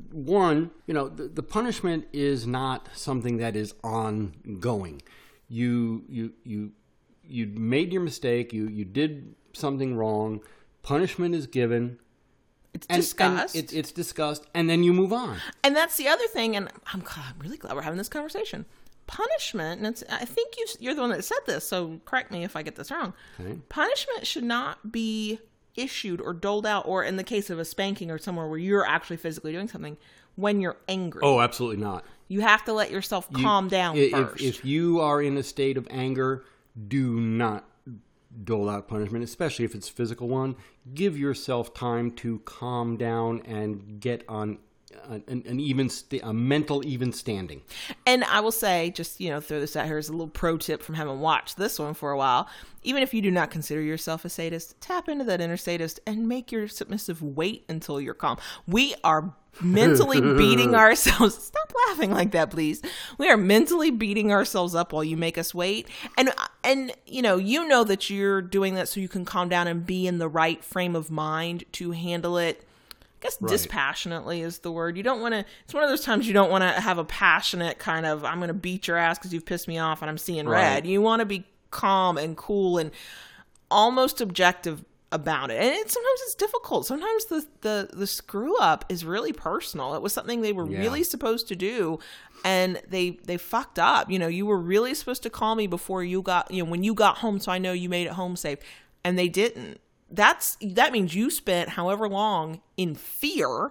one, you know, the, the punishment is not something that is ongoing. You you you you made your mistake. You you did something wrong. Punishment is given. It's and, discussed. And it, it's discussed, and then you move on. And that's the other thing, and I'm, I'm really glad we're having this conversation. Punishment, and it's, I think you, you're the one that said this, so correct me if I get this wrong. Okay. Punishment should not be issued or doled out, or in the case of a spanking or somewhere where you're actually physically doing something, when you're angry. Oh, absolutely not. You have to let yourself you, calm down if, first. If you are in a state of anger, do not dole out punishment, especially if it's a physical one. Give yourself time to calm down and get on an, an even st- a mental even standing. And I will say, just you know, throw this out here as a little pro tip from having watched this one for a while. Even if you do not consider yourself a sadist, tap into that inner sadist and make your submissive wait until you're calm. We are mentally beating ourselves. Stop laughing like that, please. We are mentally beating ourselves up while you make us wait. And, and you know, you know that you're doing that so you can calm down and be in the right frame of mind to handle it I guess Right. dispassionately is the word. You don't want to, it's one of those times you don't want to have a passionate kind of, I'm going to beat your ass because you've pissed me off and I'm seeing Right. red. You want to be calm and cool and almost objective about it. And it, sometimes it's difficult. Sometimes the, the, the screw up is really personal. It was something they were Yeah. really supposed to do and they, they fucked up. You know, you were really supposed to call me before you got, you know, when you got home. So I know you made it home safe, and they didn't. That's, that means you spent however long in fear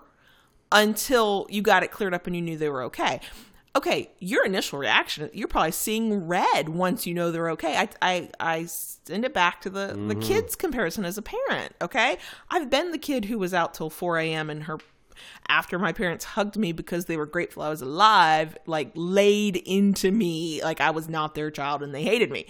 until you got it cleared up and you knew they were okay. Okay, your initial reaction, you're probably seeing red once you know they're okay. I I, I send it back to the, Mm-hmm. the kids comparison as a parent, okay? I've been the kid who was out till four a.m. and her, after my parents hugged me because they were grateful I was alive, like laid into me like I was not their child and they hated me.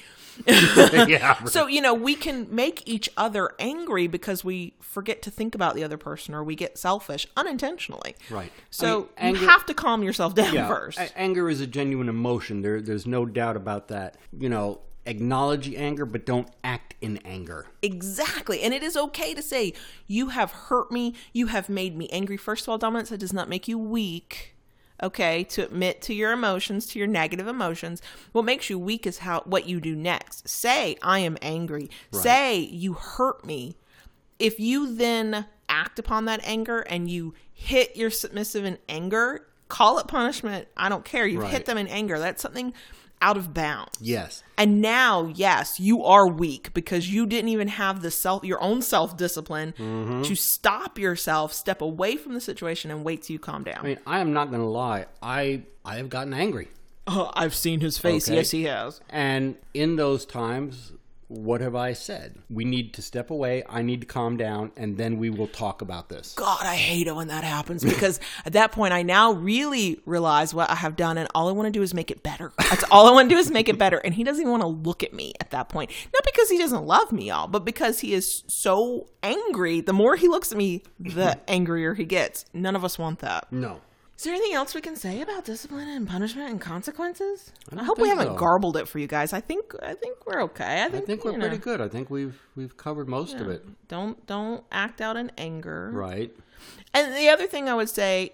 Yeah. So, you know, we can make each other angry because we forget to think about the other person or we get selfish unintentionally. Right. So I mean, anger- you have to calm yourself down Yeah, first. a- anger is a genuine emotion. There, there's no doubt about that. You know, acknowledge the anger, but don't act in anger. Exactly. And it is okay to say, you have hurt me. You have made me angry. First of all, dominance, that does not make you weak. Okay, to admit to your emotions, to your negative emotions. What makes you weak is how what you do next. Say, I am angry. Right. Say, you hurt me. If you then act upon that anger and you hit your submissive in anger, call it punishment. I don't care. You've Right. hit them in anger. That's something out of bounds. Yes. And now, yes, you are weak because you didn't even have the self, your own self-discipline Mm-hmm. to stop yourself, step away from the situation and wait till you calm down. I mean, I am not going to lie. I I have gotten angry. Oh, I've seen his face. Okay. Yes, he has. And in those times, what have I said? We need to step away. I need to calm down, and then we will talk about this. God, I hate it when that happens because at that point I now really realize what I have done and all I want to do is make it better. That's all I want to do is make it better. And he doesn't even want to look at me at that point. Not because he doesn't love me, y'all, but because he is so angry. The more he looks at me, the angrier he gets. None of us want that. No. Is there anything else we can say about discipline and punishment and consequences? I, don't hope we think haven't so. garbled it for you guys. I think I think we're okay. I I think, think we're you pretty know, good. I think we've we've covered most of it. Don't don't act out in anger. Right. And the other thing I would say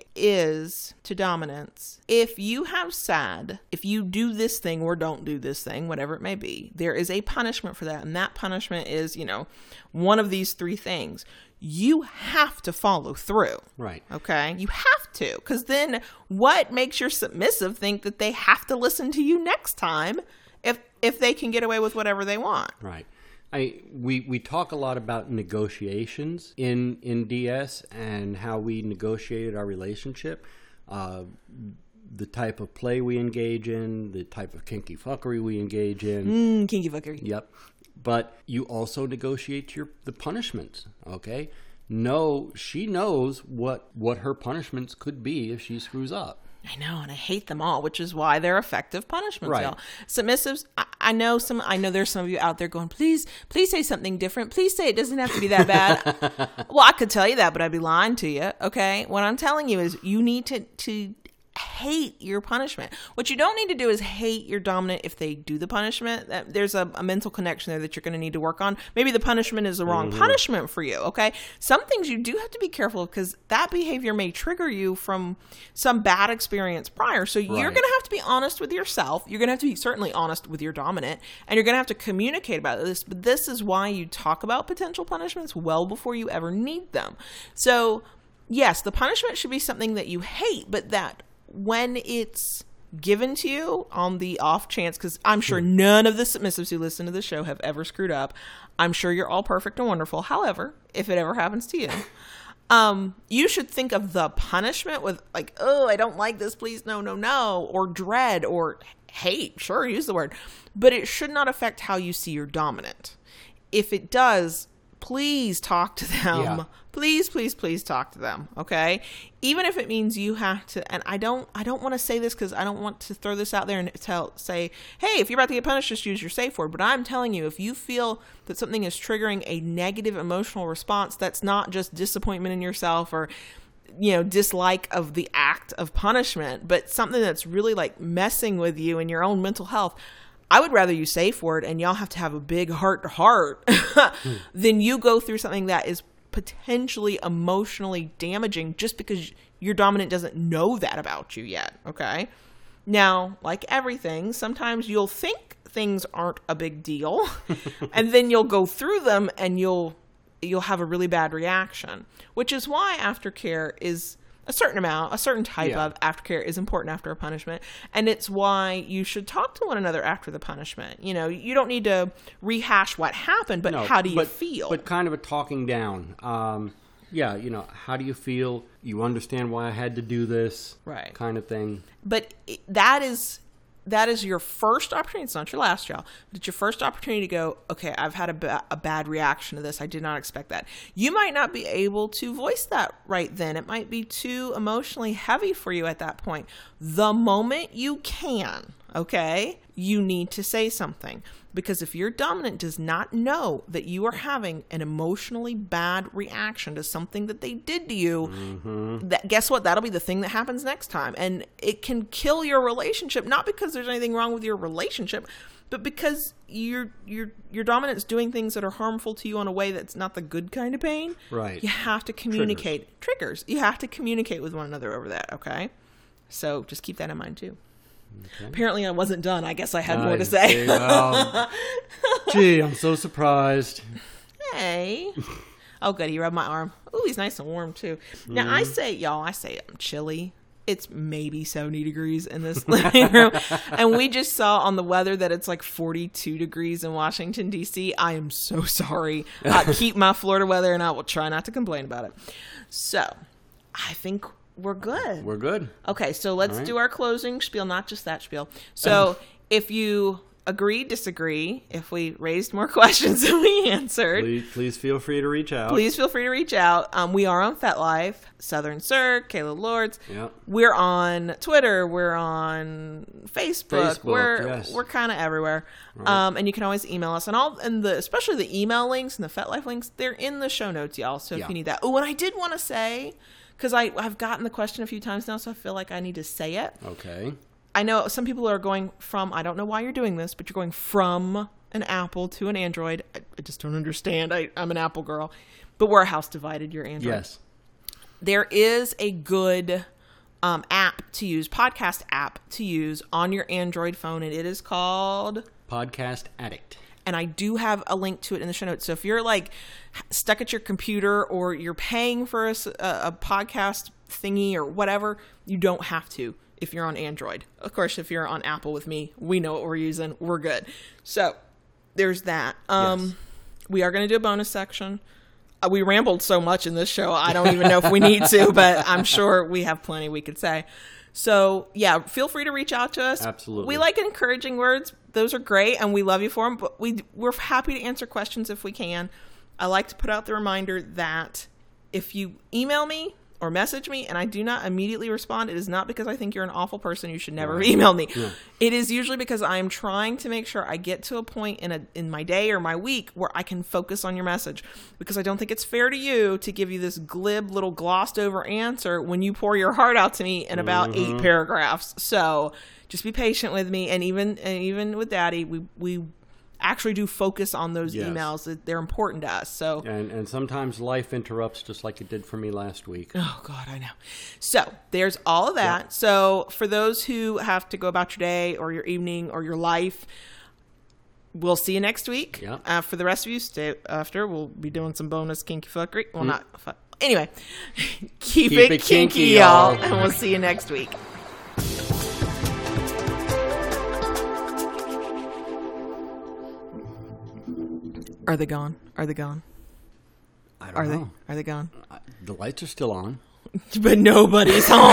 is to dominance. If you have said, if you do this thing or don't do this thing, whatever it may be, there is a punishment for that. And that punishment is, you know, one of these three things. You have to follow through. Right. Okay? You have to. Because then what makes your submissive think that they have to listen to you next time if if they can get away with whatever they want? Right. I we we talk a lot about negotiations in in D S and how we negotiated our relationship, uh, the type of play we engage in, the type of kinky fuckery we engage in. Mm, kinky fuckery. Yep. But you also negotiate your the punishments. Okay. No, she knows what what her punishments could be if she screws up. I know, and I hate them all, which is why they're effective punishments, Right. y'all. Submissives, I, I know some. I know there's some of you out there going, please, please say something different. Please say it doesn't have to be that bad. Well, I could tell you that, but I'd be lying to you. Okay, what I'm telling you is you need to to hate your punishment. What you don't need to do is hate your dominant if they do the punishment. That there's a, a mental connection there that you're going to need to work on. Maybe the punishment is the wrong Mm-hmm. punishment for you. Okay, some things you do have to be careful of because that behavior may trigger you from some bad experience prior. So you're Right. going to have to be honest with yourself. You're going to have to be certainly honest with your dominant, and you're going to have to communicate about this. But this is why you talk about potential punishments well before you ever need them. So yes, the punishment should be something that you hate, but that when it's given to you on the off chance, because I'm sure none of the submissives who listen to the show have ever screwed up. I'm sure you're all perfect and wonderful. However, if it ever happens to you, um, you should think of the punishment with like, oh, I don't like this, please, no, no, no, or dread or hate. Sure, use the word. But it should not affect how you see your dominant. If it does, please talk to them. Yeah. Please, please, please talk to them. Okay. Even if it means you have to, and I don't, I don't want to say this because I don't want to throw this out there and tell, say, hey, if you're about to get punished, just use your safe word. But I'm telling you, if you feel that something is triggering a negative emotional response, that's not just disappointment in yourself or, you know, dislike of the act of punishment, but something that's really like messing with you and your own mental health, I would rather you safe word and y'all have to have a big heart to heart than you go through something that is potentially emotionally damaging just because your dominant doesn't know that about you yet. Okay. Now, like everything, sometimes you'll think things aren't a big deal and then you'll go through them and you'll, you'll have a really bad reaction, which is why aftercare is a certain amount, a certain type Yeah. of aftercare is important after a punishment. And it's why you should talk to one another after the punishment. You know, you don't need to rehash what happened, but No, how do you but, feel? But kind of a talking down. Um, yeah, you know, how do you feel? You understand why I had to do this, Right. kind of thing. But it- that is that is your first opportunity. It's not your last, y'all. But it's your first opportunity to go, okay, I've had a, ba- a bad reaction to this. I did not expect that. You might not be able to voice that right then. It might be too emotionally heavy for you at that point. The moment you can, okay, you need to say something. Because if your dominant does not know that you are having an emotionally bad reaction to something that they did to you, Mm-hmm. that guess what? That'll be the thing that happens next time. And it can kill your relationship, not because there's anything wrong with your relationship, but because your your your dominant's doing things that are harmful to you in a way that's not the good kind of pain. Right. You have to communicate. Triggers. Triggers. You have to communicate with one another over that, okay? So just keep that in mind too. Okay. Apparently I wasn't done. I guess I had more to Nice. say. Um, gee, I'm so surprised. Hey. Oh, good. He rubbed my arm. Ooh, he's nice and warm, too. Now, I say, y'all, I say I'm chilly. It's maybe seventy degrees in this living room. And we just saw on the weather that it's like forty-two degrees in Washington, D C. I am so sorry. Uh, keep my Florida weather, and I will try not to complain about it. So, I think we're good. We're good. Okay, so let's All right. do our closing spiel, not just that spiel. So if you agree, disagree, if we raised more questions than we answered, Please, please feel free to reach out. please feel free to reach out. Um, we are on FetLife, Southern Sir, Kayla Lords. Yeah. We're on Twitter. We're on Facebook. Facebook, we're yes. we're kind of everywhere. Right. Um, and you can always email us, and all and the especially the email links and the FetLife links. They're in the show notes, y'all. So if Yeah. you need that. Oh, and I did want to say, because I I've gotten the question a few times now, so I feel like I need to say it. Okay. I know some people are going from, I don't know why you're doing this, but you're going from an Apple to an Android. I, I just don't understand. I, I'm an Apple girl. But we're a house divided. You're Android. Yes. There is a good um, app to use, podcast app to use on your Android phone, and it is called... Podcast Addict. And I do have a link to it in the show notes. So if you're like stuck at your computer or you're paying for a, s- a- a podcast thingy or whatever, you don't have to if you're on Android. Of course, if you're on Apple with me, we know what we're using. We're good. So there's that. Um, Yes. We are going to do a bonus section. Uh, we rambled so much in this show, I don't even know if we need to, but I'm sure we have plenty we could say. So, yeah, feel free to reach out to us. Absolutely. We like encouraging words. Those are great, and we love you for them, but we, we're happy to answer questions if we can. I like to put out the reminder that if you email me or message me and I do not immediately respond, it is not because I think you're an awful person. You should never Right. email me. Yeah. It is usually because I am trying to make sure I get to a point in a in my day or my week where I can focus on your message, because I don't think it's fair to you to give you this glib little glossed over answer when you pour your heart out to me in about Mm-hmm. eight paragraphs. So just be patient with me, and even and even with Daddy, we we actually do focus on those Yes. emails. They're important to us. So And and sometimes life interrupts, just like it did for me last week. oh God, I know. So there's all of that. So for those who have to go about your day or your evening or your life, we'll see you next week. Yeah. Uh, for the rest of you, stay after. We'll be doing some bonus kinky fuckery. Well, not fuck. Anyway, keep, Keep it, it kinky, kinky, y'all, y'all. and we'll see you next week. Are they gone? Are they gone? I don't Are know. they? Are they gone? I- The lights are still on. But nobody's home.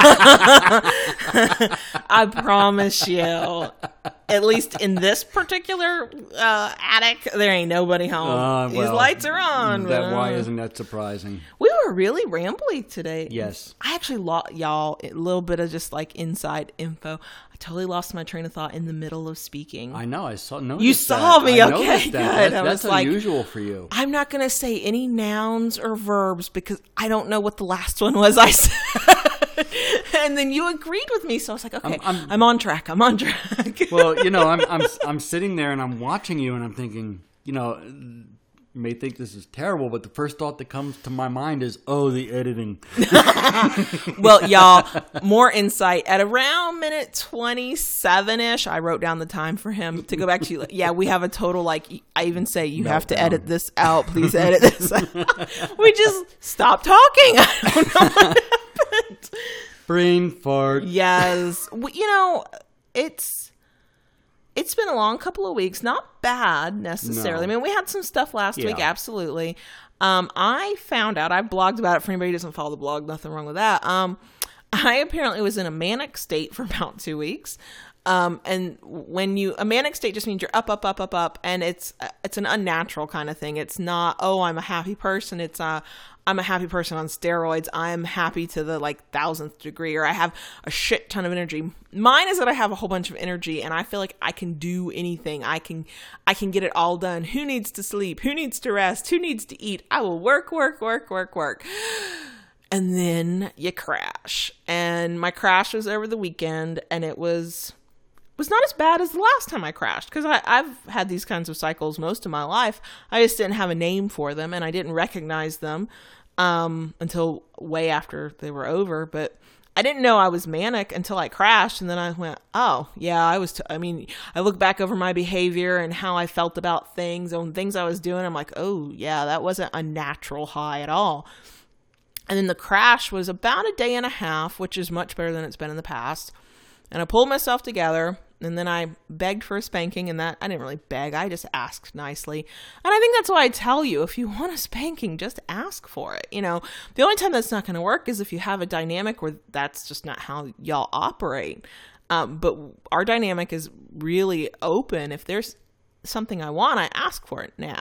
I promise you. At least in this particular uh, attic, there ain't nobody home. Uh, These well, lights are on. That but, why uh, isn't that surprising? We were really rambly today. Yes. I actually lost, y'all, a little bit of just like inside info. I totally lost my train of thought in the middle of speaking. I know. I saw. Noticed You saw that. me, I okay, noticed that. good. That- I that's was like- unusual for you. I'm not going to say any nouns or verbs because I don't know what the last one was I said. And then you agreed with me, so I was like, okay, I'm, I'm- on track. I'm on track. Well, you know, I'm I'm I'm sitting there and I'm watching you and I'm thinking, you know, may think this is terrible, but the first thought that comes to my mind is, oh, the editing. Well, y'all, more insight. At around minute twenty-seven-ish, I wrote down the time for him to go back to, yeah, we have a total, like, I even say, you Meltdown. have to edit this out. Please edit this out. We just stopped talking. I don't know what happened. Brain fart. Yes. We, you know, it's... It's been a long couple of weeks. Not bad necessarily. No. I mean, we had some stuff last Yeah. week. Absolutely. Um, I found out, I've blogged about it for anybody who doesn't follow the blog. Nothing wrong with that. Um, I apparently was in a manic state for about two weeks. Um, and when you, a manic state just means you're up, up, up, up, up. And it's, it's an unnatural kind of thing. It's not, oh, I'm a happy person. It's, uh, I'm a happy person on steroids. I'm happy to the like thousandth degree, or I have a shit ton of energy. Mine is that I have a whole bunch of energy and I feel like I can do anything. I can, I can get it all done. Who needs to sleep? Who needs to rest? Who needs to eat? I will work, work, work, work, work. And then you crash. And my crash was over the weekend, and it was, was not as bad as the last time I crashed, because I've had these kinds of cycles most of my life. I just didn't have a name for them, and I didn't recognize them um, until way after they were over. But I didn't know I was manic until I crashed, and then I went, oh, yeah, I was, t- I mean, I look back over my behavior and how I felt about things and things I was doing. I'm like, oh, yeah, that wasn't a natural high at all. And then the crash was about a day and a half, which is much better than it's been in the past. And I pulled myself together, and then I begged for a spanking, and that I didn't really beg. I just asked nicely. And I think that's why I tell you, if you want a spanking, just ask for it. You know, the only time that's not going to work is if you have a dynamic where that's just not how y'all operate. Um, but our dynamic is really open. If there's something I want, I ask for it now.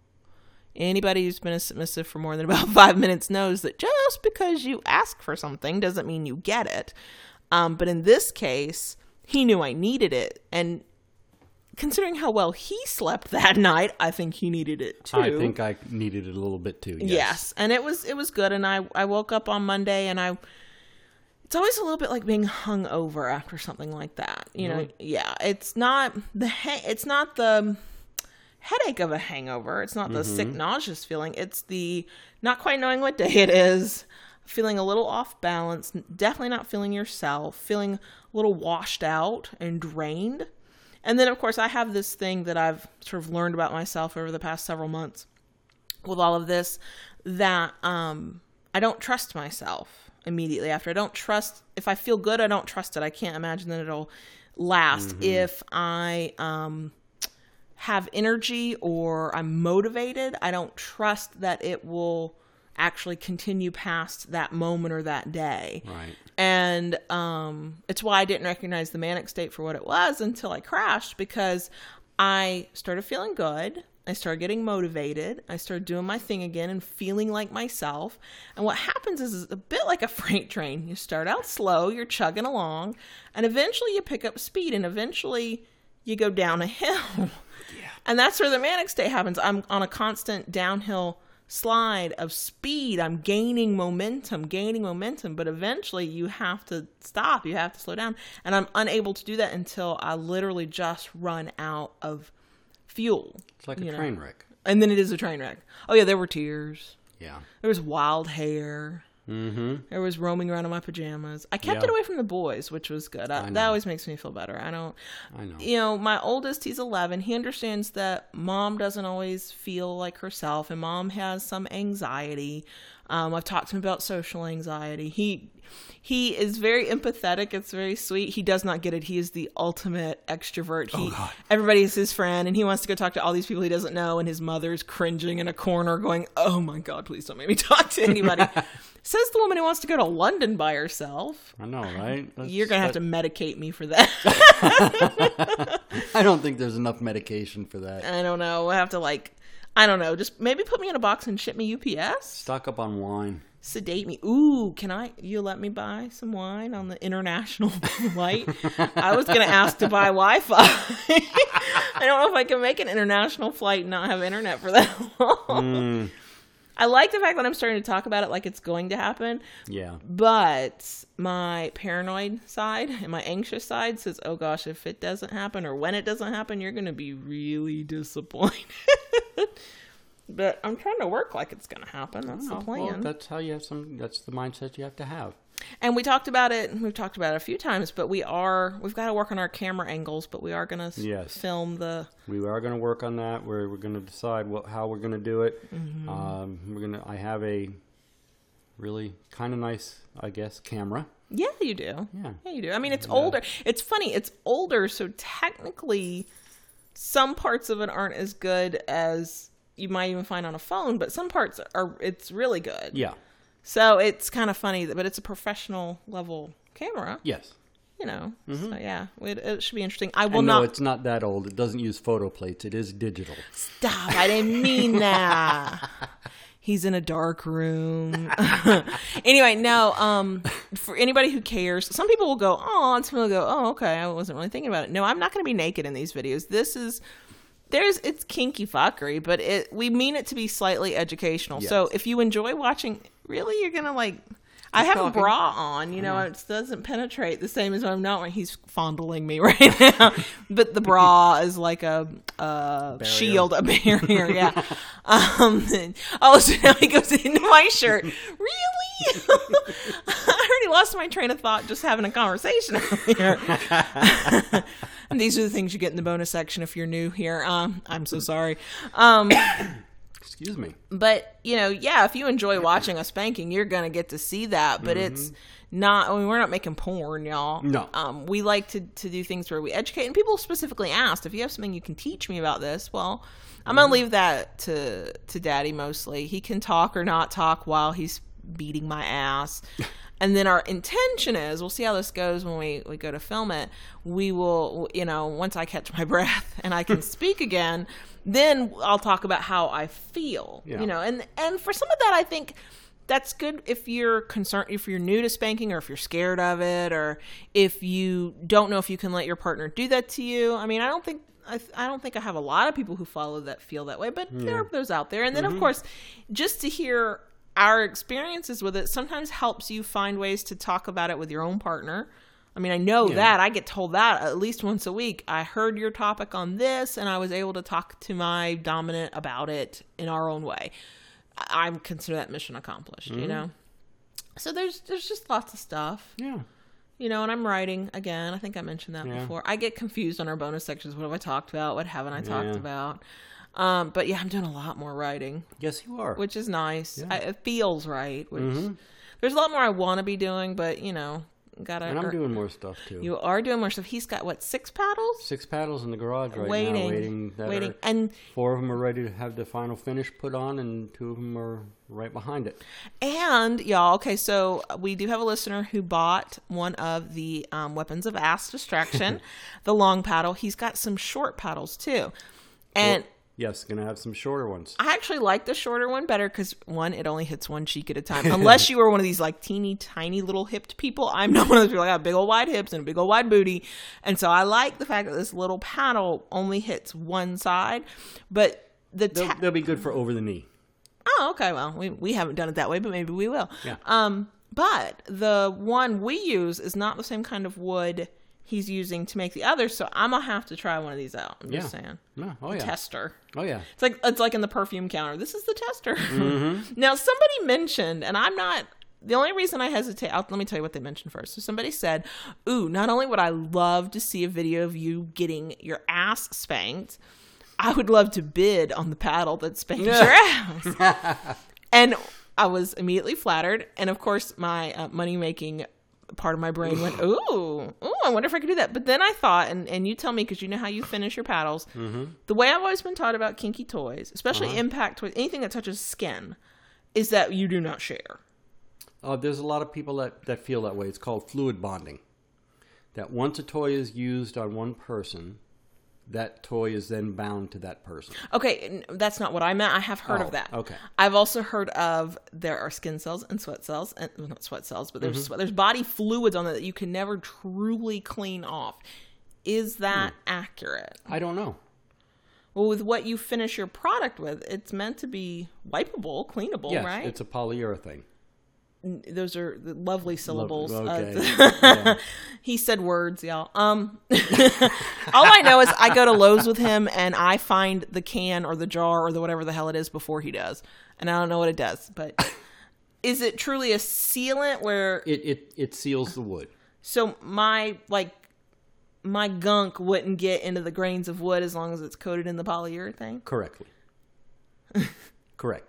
Anybody who's been a submissive for more than about five minutes knows that just because you ask for something doesn't mean you get it. Um, but in this case, he knew I needed it. And considering how well he slept that night, I think he needed it too. I think I needed it a little bit too. Yes. Yes. And it was, it was good. And I, I woke up on Monday, and I, it's always a little bit like being hung over after something like that. You know, Really? yeah, it's not the, ha- it's not the headache of a hangover. It's not the Mm-hmm. sick, nauseous feeling. It's the not quite knowing what day it is, feeling a little off balance, definitely not feeling yourself, feeling a little washed out and drained. And then, of course, I have this thing that I've sort of learned about myself over the past several months with all of this, that um, I don't trust myself immediately after. I don't trust, if I feel good, I don't trust it. I can't imagine that it'll last. Mm-hmm. If I um, have energy or I'm motivated, I don't trust that it will actually continue past that moment or that day. Right. And um, it's why I didn't recognize the manic state for what it was until I crashed, because I started feeling good. I started getting motivated. I started doing my thing again and feeling like myself. And what happens is, is a bit like a freight train. You start out slow, you're chugging along, and eventually you pick up speed, and eventually you go down a hill. Yeah. And that's where the manic state happens. I'm on a constant downhill slide of speed. I'm gaining momentum, gaining momentum, but eventually you have to stop. You have to slow down. And I'm unable to do that until I literally just run out of fuel. It's like a you know? train wreck. And then it is a train wreck. Oh yeah, there were tears. Yeah. There was wild hair. Mm-hmm. There was roaming around in my pajamas. I kept Yeah. it away from the boys, which was good. I, I know. that always makes me feel better. I don't, I know. you know, my oldest, he's eleven. He understands that mom doesn't always feel like herself, and mom has some anxiety. Um, I've talked to him about social anxiety. He he is very empathetic. It's very sweet. He does not get it. He is the ultimate extrovert. He, Oh, God. Everybody is his friend, and he wants to go talk to all these people he doesn't know, and his mother's cringing in a corner going, oh my God, please don't make me talk to anybody. Says the woman who wants to go to London by herself. I know, right? That's, You're going to have that- to medicate me for that. I don't think there's enough medication for that. I don't know. We'll have to like, I don't know. Just maybe put me in a box and ship me U P S. Stock up on wine. Sedate me. Ooh, can I, you let me buy some wine on the international flight? I was going to ask to buy Wi-Fi. I don't know if I can make an international flight and not have internet for that long. Mm, I like the fact that I'm starting to talk about it like it's going to happen. yeah. But my paranoid side and my anxious side says, oh gosh, if it doesn't happen or when it doesn't happen, you're going to be really disappointed. But I'm trying to work like it's going to happen. That's the Oh, plan. well, that's how you have some. That's the mindset you have to have. And we talked about it. We've talked about it a few times. But we are. We've got to work on our camera angles. But we are going to Yes. film the. We are going to work on that. Where we're going to decide what how we're going to do it. Mm-hmm. Um, we're gonna. I have a really kind of nice, I guess, camera. Yeah, you do. Yeah. Yeah, you do. I mean, it's Yeah. older. It's funny. It's older, so technically, some parts of it aren't as good as you might even find on a phone. But some parts are. It's really good. Yeah. So it's kind of funny, but it's a professional level camera. Yes. You know. Mm-hmm. So yeah, it, it should be interesting. I will And no, not. it's not that old. It doesn't use photo plates. It is digital. Stop! I didn't mean that. He's in a dark room. Anyway, no. Um, for anybody who cares, some people will go, "Oh," and some people will go, "Oh, okay." I wasn't really thinking about it. No, I'm not going to be naked in these videos. This is there's it's kinky fuckery, but it we mean it to be slightly educational. Yes. So if you enjoy watching, really, you're gonna like. I have talking. a bra on, you know, mm-hmm. It doesn't penetrate the same as when I'm not when he's fondling me right now. But the bra is like a, a shield, a barrier, yeah. um, and, oh, so now he goes into my shirt. Really? I already lost my train of thought just having a conversation here. And these are the things you get in the bonus section if you're new here. Um, I'm so sorry. Um Excuse me. But, you know, yeah, if you enjoy watching a spanking, you're going to get to see that. But mm-hmm. it's not, I mean, we're not making porn, y'all. No. Um, we like to, to do things where we educate. And people specifically asked, if you have something you can teach me about this, well, I'm going to leave that to, to Daddy mostly. He can talk or not talk while he's beating my ass. And then our intention is, we'll see how this goes when we, we go to film it. We will, you know, once I catch my breath and I can speak again, then I'll talk about how I feel, yeah. you know, and, and for some of that, I think that's good if you're concerned, if you're new to spanking or if you're scared of it, or if you don't know if you can let your partner do that to you. I mean, I don't think, I, I don't think I have a lot of people who follow that feel that way, but yeah. there are those out there. And then mm-hmm. of course, just to hear our experiences with it sometimes helps you find ways to talk about it with your own partner. I mean, I know yeah. that. I get told that at least once a week. I heard your topic on this, and I was able to talk to my dominant about it in our own way. I consider that mission accomplished, mm-hmm. you know? So there's there's just lots of stuff. Yeah. You know, and I'm writing again. I think I mentioned that yeah. before. I get confused on our bonus sections. What have I talked about? What haven't I talked yeah. about? Um, but yeah, I'm doing a lot more writing. Yes, you are. Which is nice. Yeah. I, it feels right. Which mm-hmm. There's a lot more I want to be doing, but, you know. Gotta, and I'm doing more stuff too. You are doing more stuff. He's got what, six paddles? Six paddles in the garage right waiting, now, waiting. That waiting, are, and four of them are ready to have the final finish put on, and two of them are right behind it. And y'all, okay, so we do have a listener who bought one of the um, weapons of ass distraction, the long paddle. He's got some short paddles too, and. Well, yes, gonna have some shorter ones. I actually like the shorter one better because, one, it only hits one cheek at a time. Unless you are one of these like teeny tiny little hipped people. I'm not one of those people. I got big old wide hips and a big old wide booty. And so I like the fact that this little paddle only hits one side. But the ta- they'll, they'll be good for over the knee. Oh, okay. Well, we we haven't done it that way, but maybe we will. Yeah. Um, but the one we use is not the same kind of wood he's using to make the other, so I'm gonna have to try one of these out. I'm yeah. just saying. No. Oh the yeah. Tester. Oh yeah. It's like it's like in the perfume counter. This is the tester. Mm-hmm. Now somebody mentioned, and I'm not. The only reason I hesitate, I'll, let me tell you what they mentioned first. So somebody said, "Ooh, not only would I love to see a video of you getting your ass spanked, I would love to bid on the paddle that spanks your ass." And I was immediately flattered, and of course my uh, money making part of my brain went, ooh, ooh, I wonder if I could do that. But then I thought, and, and you tell me, because you know how you finish your paddles, mm-hmm. the way I've always been taught about kinky toys, especially uh-huh. impact toys, anything that touches skin, is that you do not share. Uh, there's a lot of people that, that feel that way. It's called fluid bonding. That once a toy is used on one person, that toy is then bound to that person. Okay, that's not what I meant. I have heard oh, of that. Okay. I've also heard of there are skin cells and sweat cells, and well, not sweat cells, but there's mm-hmm. there's body fluids on that that you can never truly clean off. Is that hmm. accurate? I don't know. Well, with what you finish your product with, it's meant to be wipeable, cleanable, yes, right? It's a polyurethane. those are the lovely syllables. Okay. Uh, Yeah. He said words, y'all. Um, all I know is I go to Lowe's with him and I find the can or the jar or the whatever the hell it is before he does. And I don't know what it does, but is it truly a sealant where It, it it seals the wood. so my like my gunk wouldn't get into the grains of wood as long as it's coated in the polyurethane? Correctly. Correct.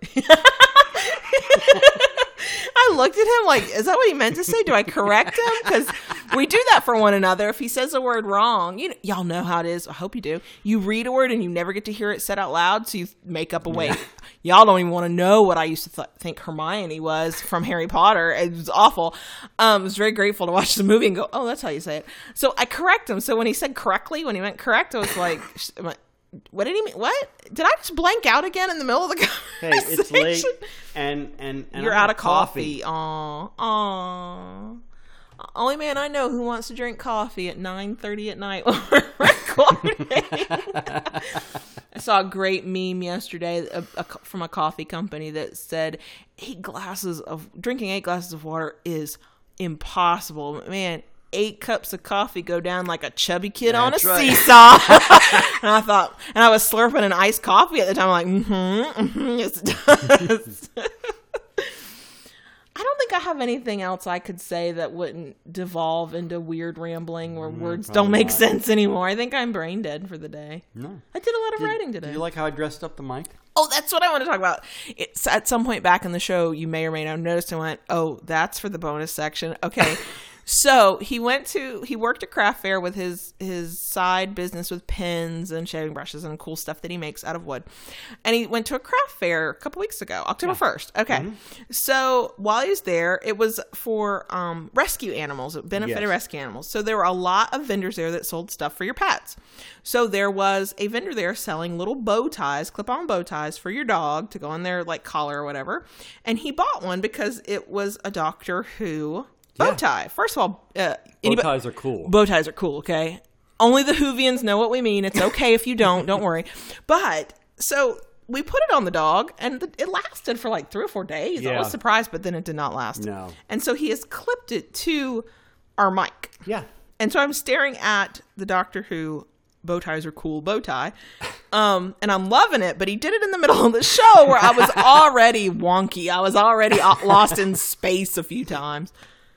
I looked at him like, is that what he meant to say? Do I correct him? Because we do that for one another. If he says a word wrong, you know, y'all know how it is. I hope you do. You read a word and you never get to hear it said out loud, so you make up a way. Yeah. Y'all don't even want to know what I used to th- think Hermione was from Harry Potter. It was awful. Um, I was very grateful to watch the movie and go, oh, that's how you say it. So I correct him. So when he said correctly, when he meant correct, I was like, what did he mean? What? Did I just blank out again in the middle of the conversation? Hey, it's late, and and, and You're I out have of coffee. Aw, aw. Only man I know who wants to drink coffee at nine thirty at night while we're recording. I saw a great meme yesterday a, a, from a coffee company that said eight glasses of drinking eight glasses of water is impossible. Man, eight cups of coffee go down like a chubby kid That's on a right. seesaw. And I thought, and I was slurping an iced coffee at the time. I'm like, mm-hmm, mm-hmm, yes, it does. I don't think I have anything else I could say that wouldn't devolve into weird rambling where Mm, words probably don't make not. sense anymore. I think I'm brain dead for the day. No. I did a lot of Did, writing today. did you like how I dressed up the mic? Oh, that's what I want to talk about. It's at some point back in the show, you may or may not have noticed and went, oh, that's for the bonus section. Okay. So he went to, he worked at craft fair with his, his side business with pens and shaving brushes and cool stuff that he makes out of wood. And he went to a craft fair a couple weeks ago, October first. Okay. Mm-hmm. So while he was there, it was for um, rescue animals. It benefited Yes. rescue animals. So there were a lot of vendors there that sold stuff for your pets. So there was a vendor there selling little bow ties, clip-on bow ties for your dog to go on their like collar or whatever. And he bought one because it was a Doctor Who bow Yeah. tie. First of all, uh, Bow anybody, ties are cool. bow ties are cool, okay? Only the Whovians know what we mean. It's okay if you don't. Don't worry. But, so we put it on the dog, and it lasted for like three or four days. I Yeah. was surprised, but then it did not last. No. And so he has clipped it to our mic. Yeah. And so I'm staring at the Doctor Who bow ties are cool bow tie. Um, and I'm loving it, but he did it in the middle of the show where I was already wonky. I was already lost in space a few times.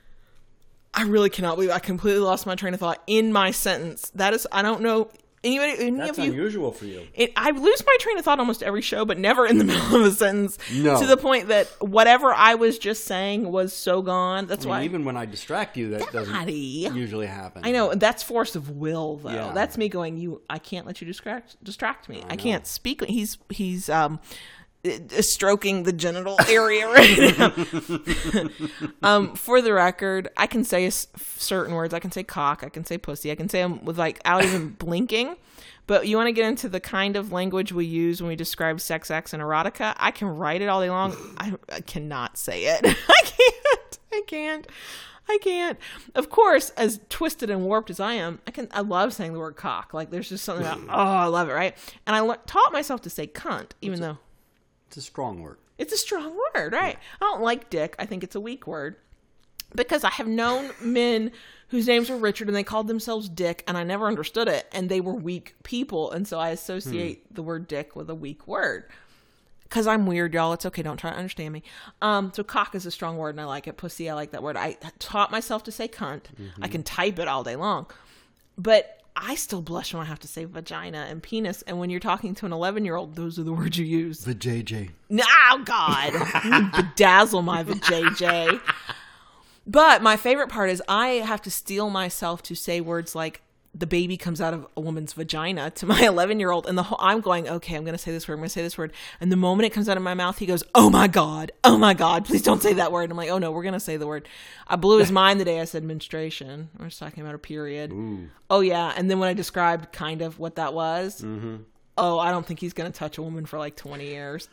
I really cannot believe I completely lost my train of thought in my sentence. That is, I don't know. Anybody, any That's of you? unusual for you. It, I lose my train of thought almost every show, but never in the middle of a sentence. No. To the point that whatever I was just saying was so gone. That's I mean, why. even when I distract you, that doesn't Daddy. usually happen. I know that's force of will, though. Yeah. That's me going. You, I can't let you distract distract me. I, I can't speak. He's he's um uh, stroking the genital area right now. um, for the record, I can say s- certain words. I can say cock. I can say pussy. I can say them with like out even blinking. But you want to get into the kind of language we use when we describe sex acts and erotica? I can write it all day long. I, I cannot say it. I can't. I can't. I can't. Of course, as twisted and warped as I am, I can. I love saying the word cock. Like there's just something about, oh, I love it, right? And I le- taught myself to say cunt, even though It's a strong word. it's a strong word, right? I don't like dick. I think it's a weak word. Because I have known men whose names were Richard and they called themselves Dick, and I never understood it, and they were weak people, and so I associate hmm. the word dick with a weak word. Because I'm weird, y'all. It's okay. Don't try to understand me. Um, so cock is a strong word, and I like it. Pussy, I like that word. I taught myself to say cunt. Mm-hmm. I can type it all day long. But I still blush when I have to say vagina and penis, and when you're talking to an eleven-year-old, those are the words you use. The J J. Oh, God. Bedazzle my vajayjay. But my favorite part is I have to steel myself to say words like the baby comes out of a woman's vagina to my eleven-year-old. And the whole, I'm going, okay, I'm going to say this word. I'm going to say this word. And the moment it comes out of my mouth, he goes, oh, my God. Oh, my God. Please don't say that word. I'm like, oh, no, we're going to say the word. I blew his mind the day I said menstruation. I was talking about a period. Ooh. Oh, yeah. And then when I described kind of what that was, mm-hmm. oh, I don't think he's going to touch a woman for like twenty years.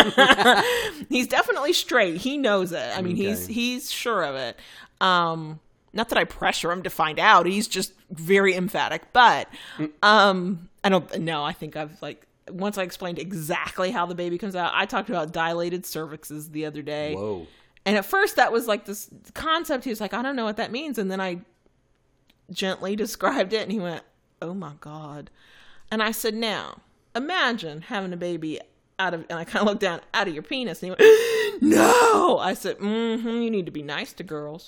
He's definitely straight. He knows it. I mean, Okay. he's he's sure of it. Um, not that I pressure him to find out. He's just very emphatic. But um, I don't know. I think I've like, once I explained exactly how the baby comes out, I talked about dilated cervixes the other day. Whoa. And at first that was like this concept. He was like, I don't know what that means. And then I gently described it and he went, oh my God. And I said, now imagine having a baby out of, and I kind of looked down, out of your penis. And he went, no. I said, mm-hmm, you need to be nice to girls.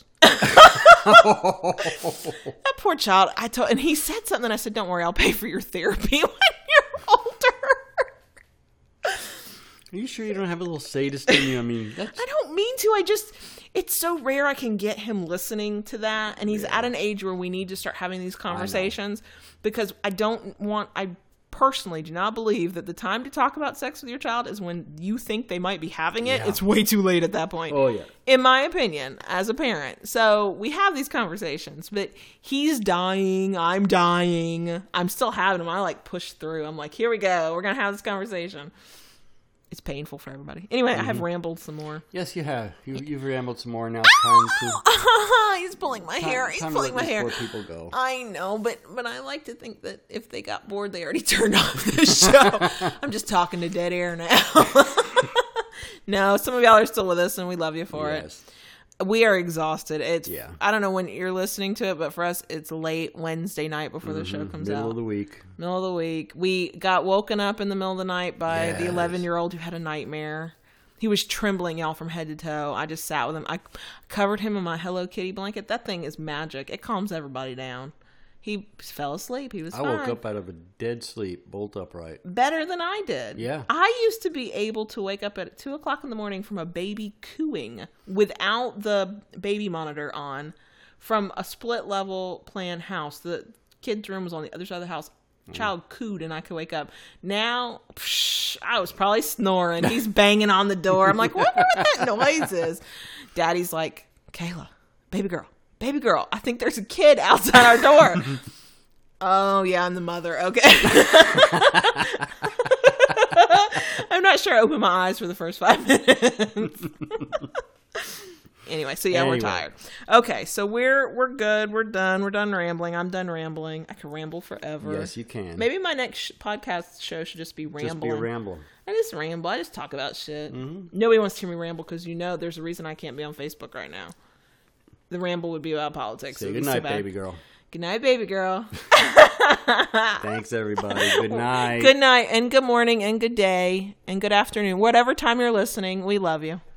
That poor child. I told, and he said something. And I said, don't worry, I'll pay for your therapy when you're older. Are you sure you don't have a little sadist in you? I mean, that's... I don't mean to. I just, it's so rare I can get him listening to that. And he's yeah. at an age where we need to start having these conversations I because I don't want, I personally do not believe that the time to talk about sex with your child is when you think they might be having it. Yeah. It's way too late at that point. Oh, yeah. In my opinion, as a parent. So we have these conversations, but he's dying. I'm dying. I'm still having them. I like push through. I'm like, here we go. We're going to have this conversation. It's painful for everybody. Anyway, mm-hmm. I have rambled some more. Yes, you have. You, you've rambled some more. Now it's time to... He's pulling my hair. Time, He's time pulling to my let hair. Poor people go. I know, but but I like to think that if they got bored, they already turned off the show. I'm just talking to dead air now. No, some of y'all are still with us, and we love you for yes. it. We are exhausted. It's yeah. I don't know when you're listening to it, but for us, it's late Wednesday night before mm-hmm. the show comes middle out. Middle of the week. Middle of the week. We got woken up in the middle of the night by yes. the eleven-year-old who had a nightmare. He was trembling, y'all, from head to toe. I just sat with him. I covered him in my Hello Kitty blanket. That thing is magic. It calms everybody down. He fell asleep. He was I fine. woke up out of a dead sleep, bolt upright. Better than I did. Yeah. I used to be able to wake up at two o'clock in the morning from a baby cooing without the baby monitor on from a split-level plan house. The kid's room was on the other side of the house. Child cooed and I could wake up. Now, psh, I was probably snoring. He's banging on the door. I'm like, wonder what that noise is. Daddy's like, Kayla, baby girl, baby girl, I think there's a kid outside our door. Oh, yeah, I'm the mother. Okay. I'm not sure I opened my eyes for the first five minutes. Anyway, so yeah, anyway. We're tired. Okay, so we're we're good. We're done. We're done rambling. I'm done rambling. I can ramble forever. Yes, you can. Maybe my next sh- podcast show should just be rambling. Just be a ramble. I just ramble. I just talk about shit. Mm-hmm. Nobody wants to hear me ramble because you know there's a reason I can't be on Facebook right now. The ramble would be about politics. Say good night, baby girl. Good night, baby girl. Thanks, everybody. Good night. Good night, and good morning, and good day, and good afternoon. Whatever time you're listening, we love you.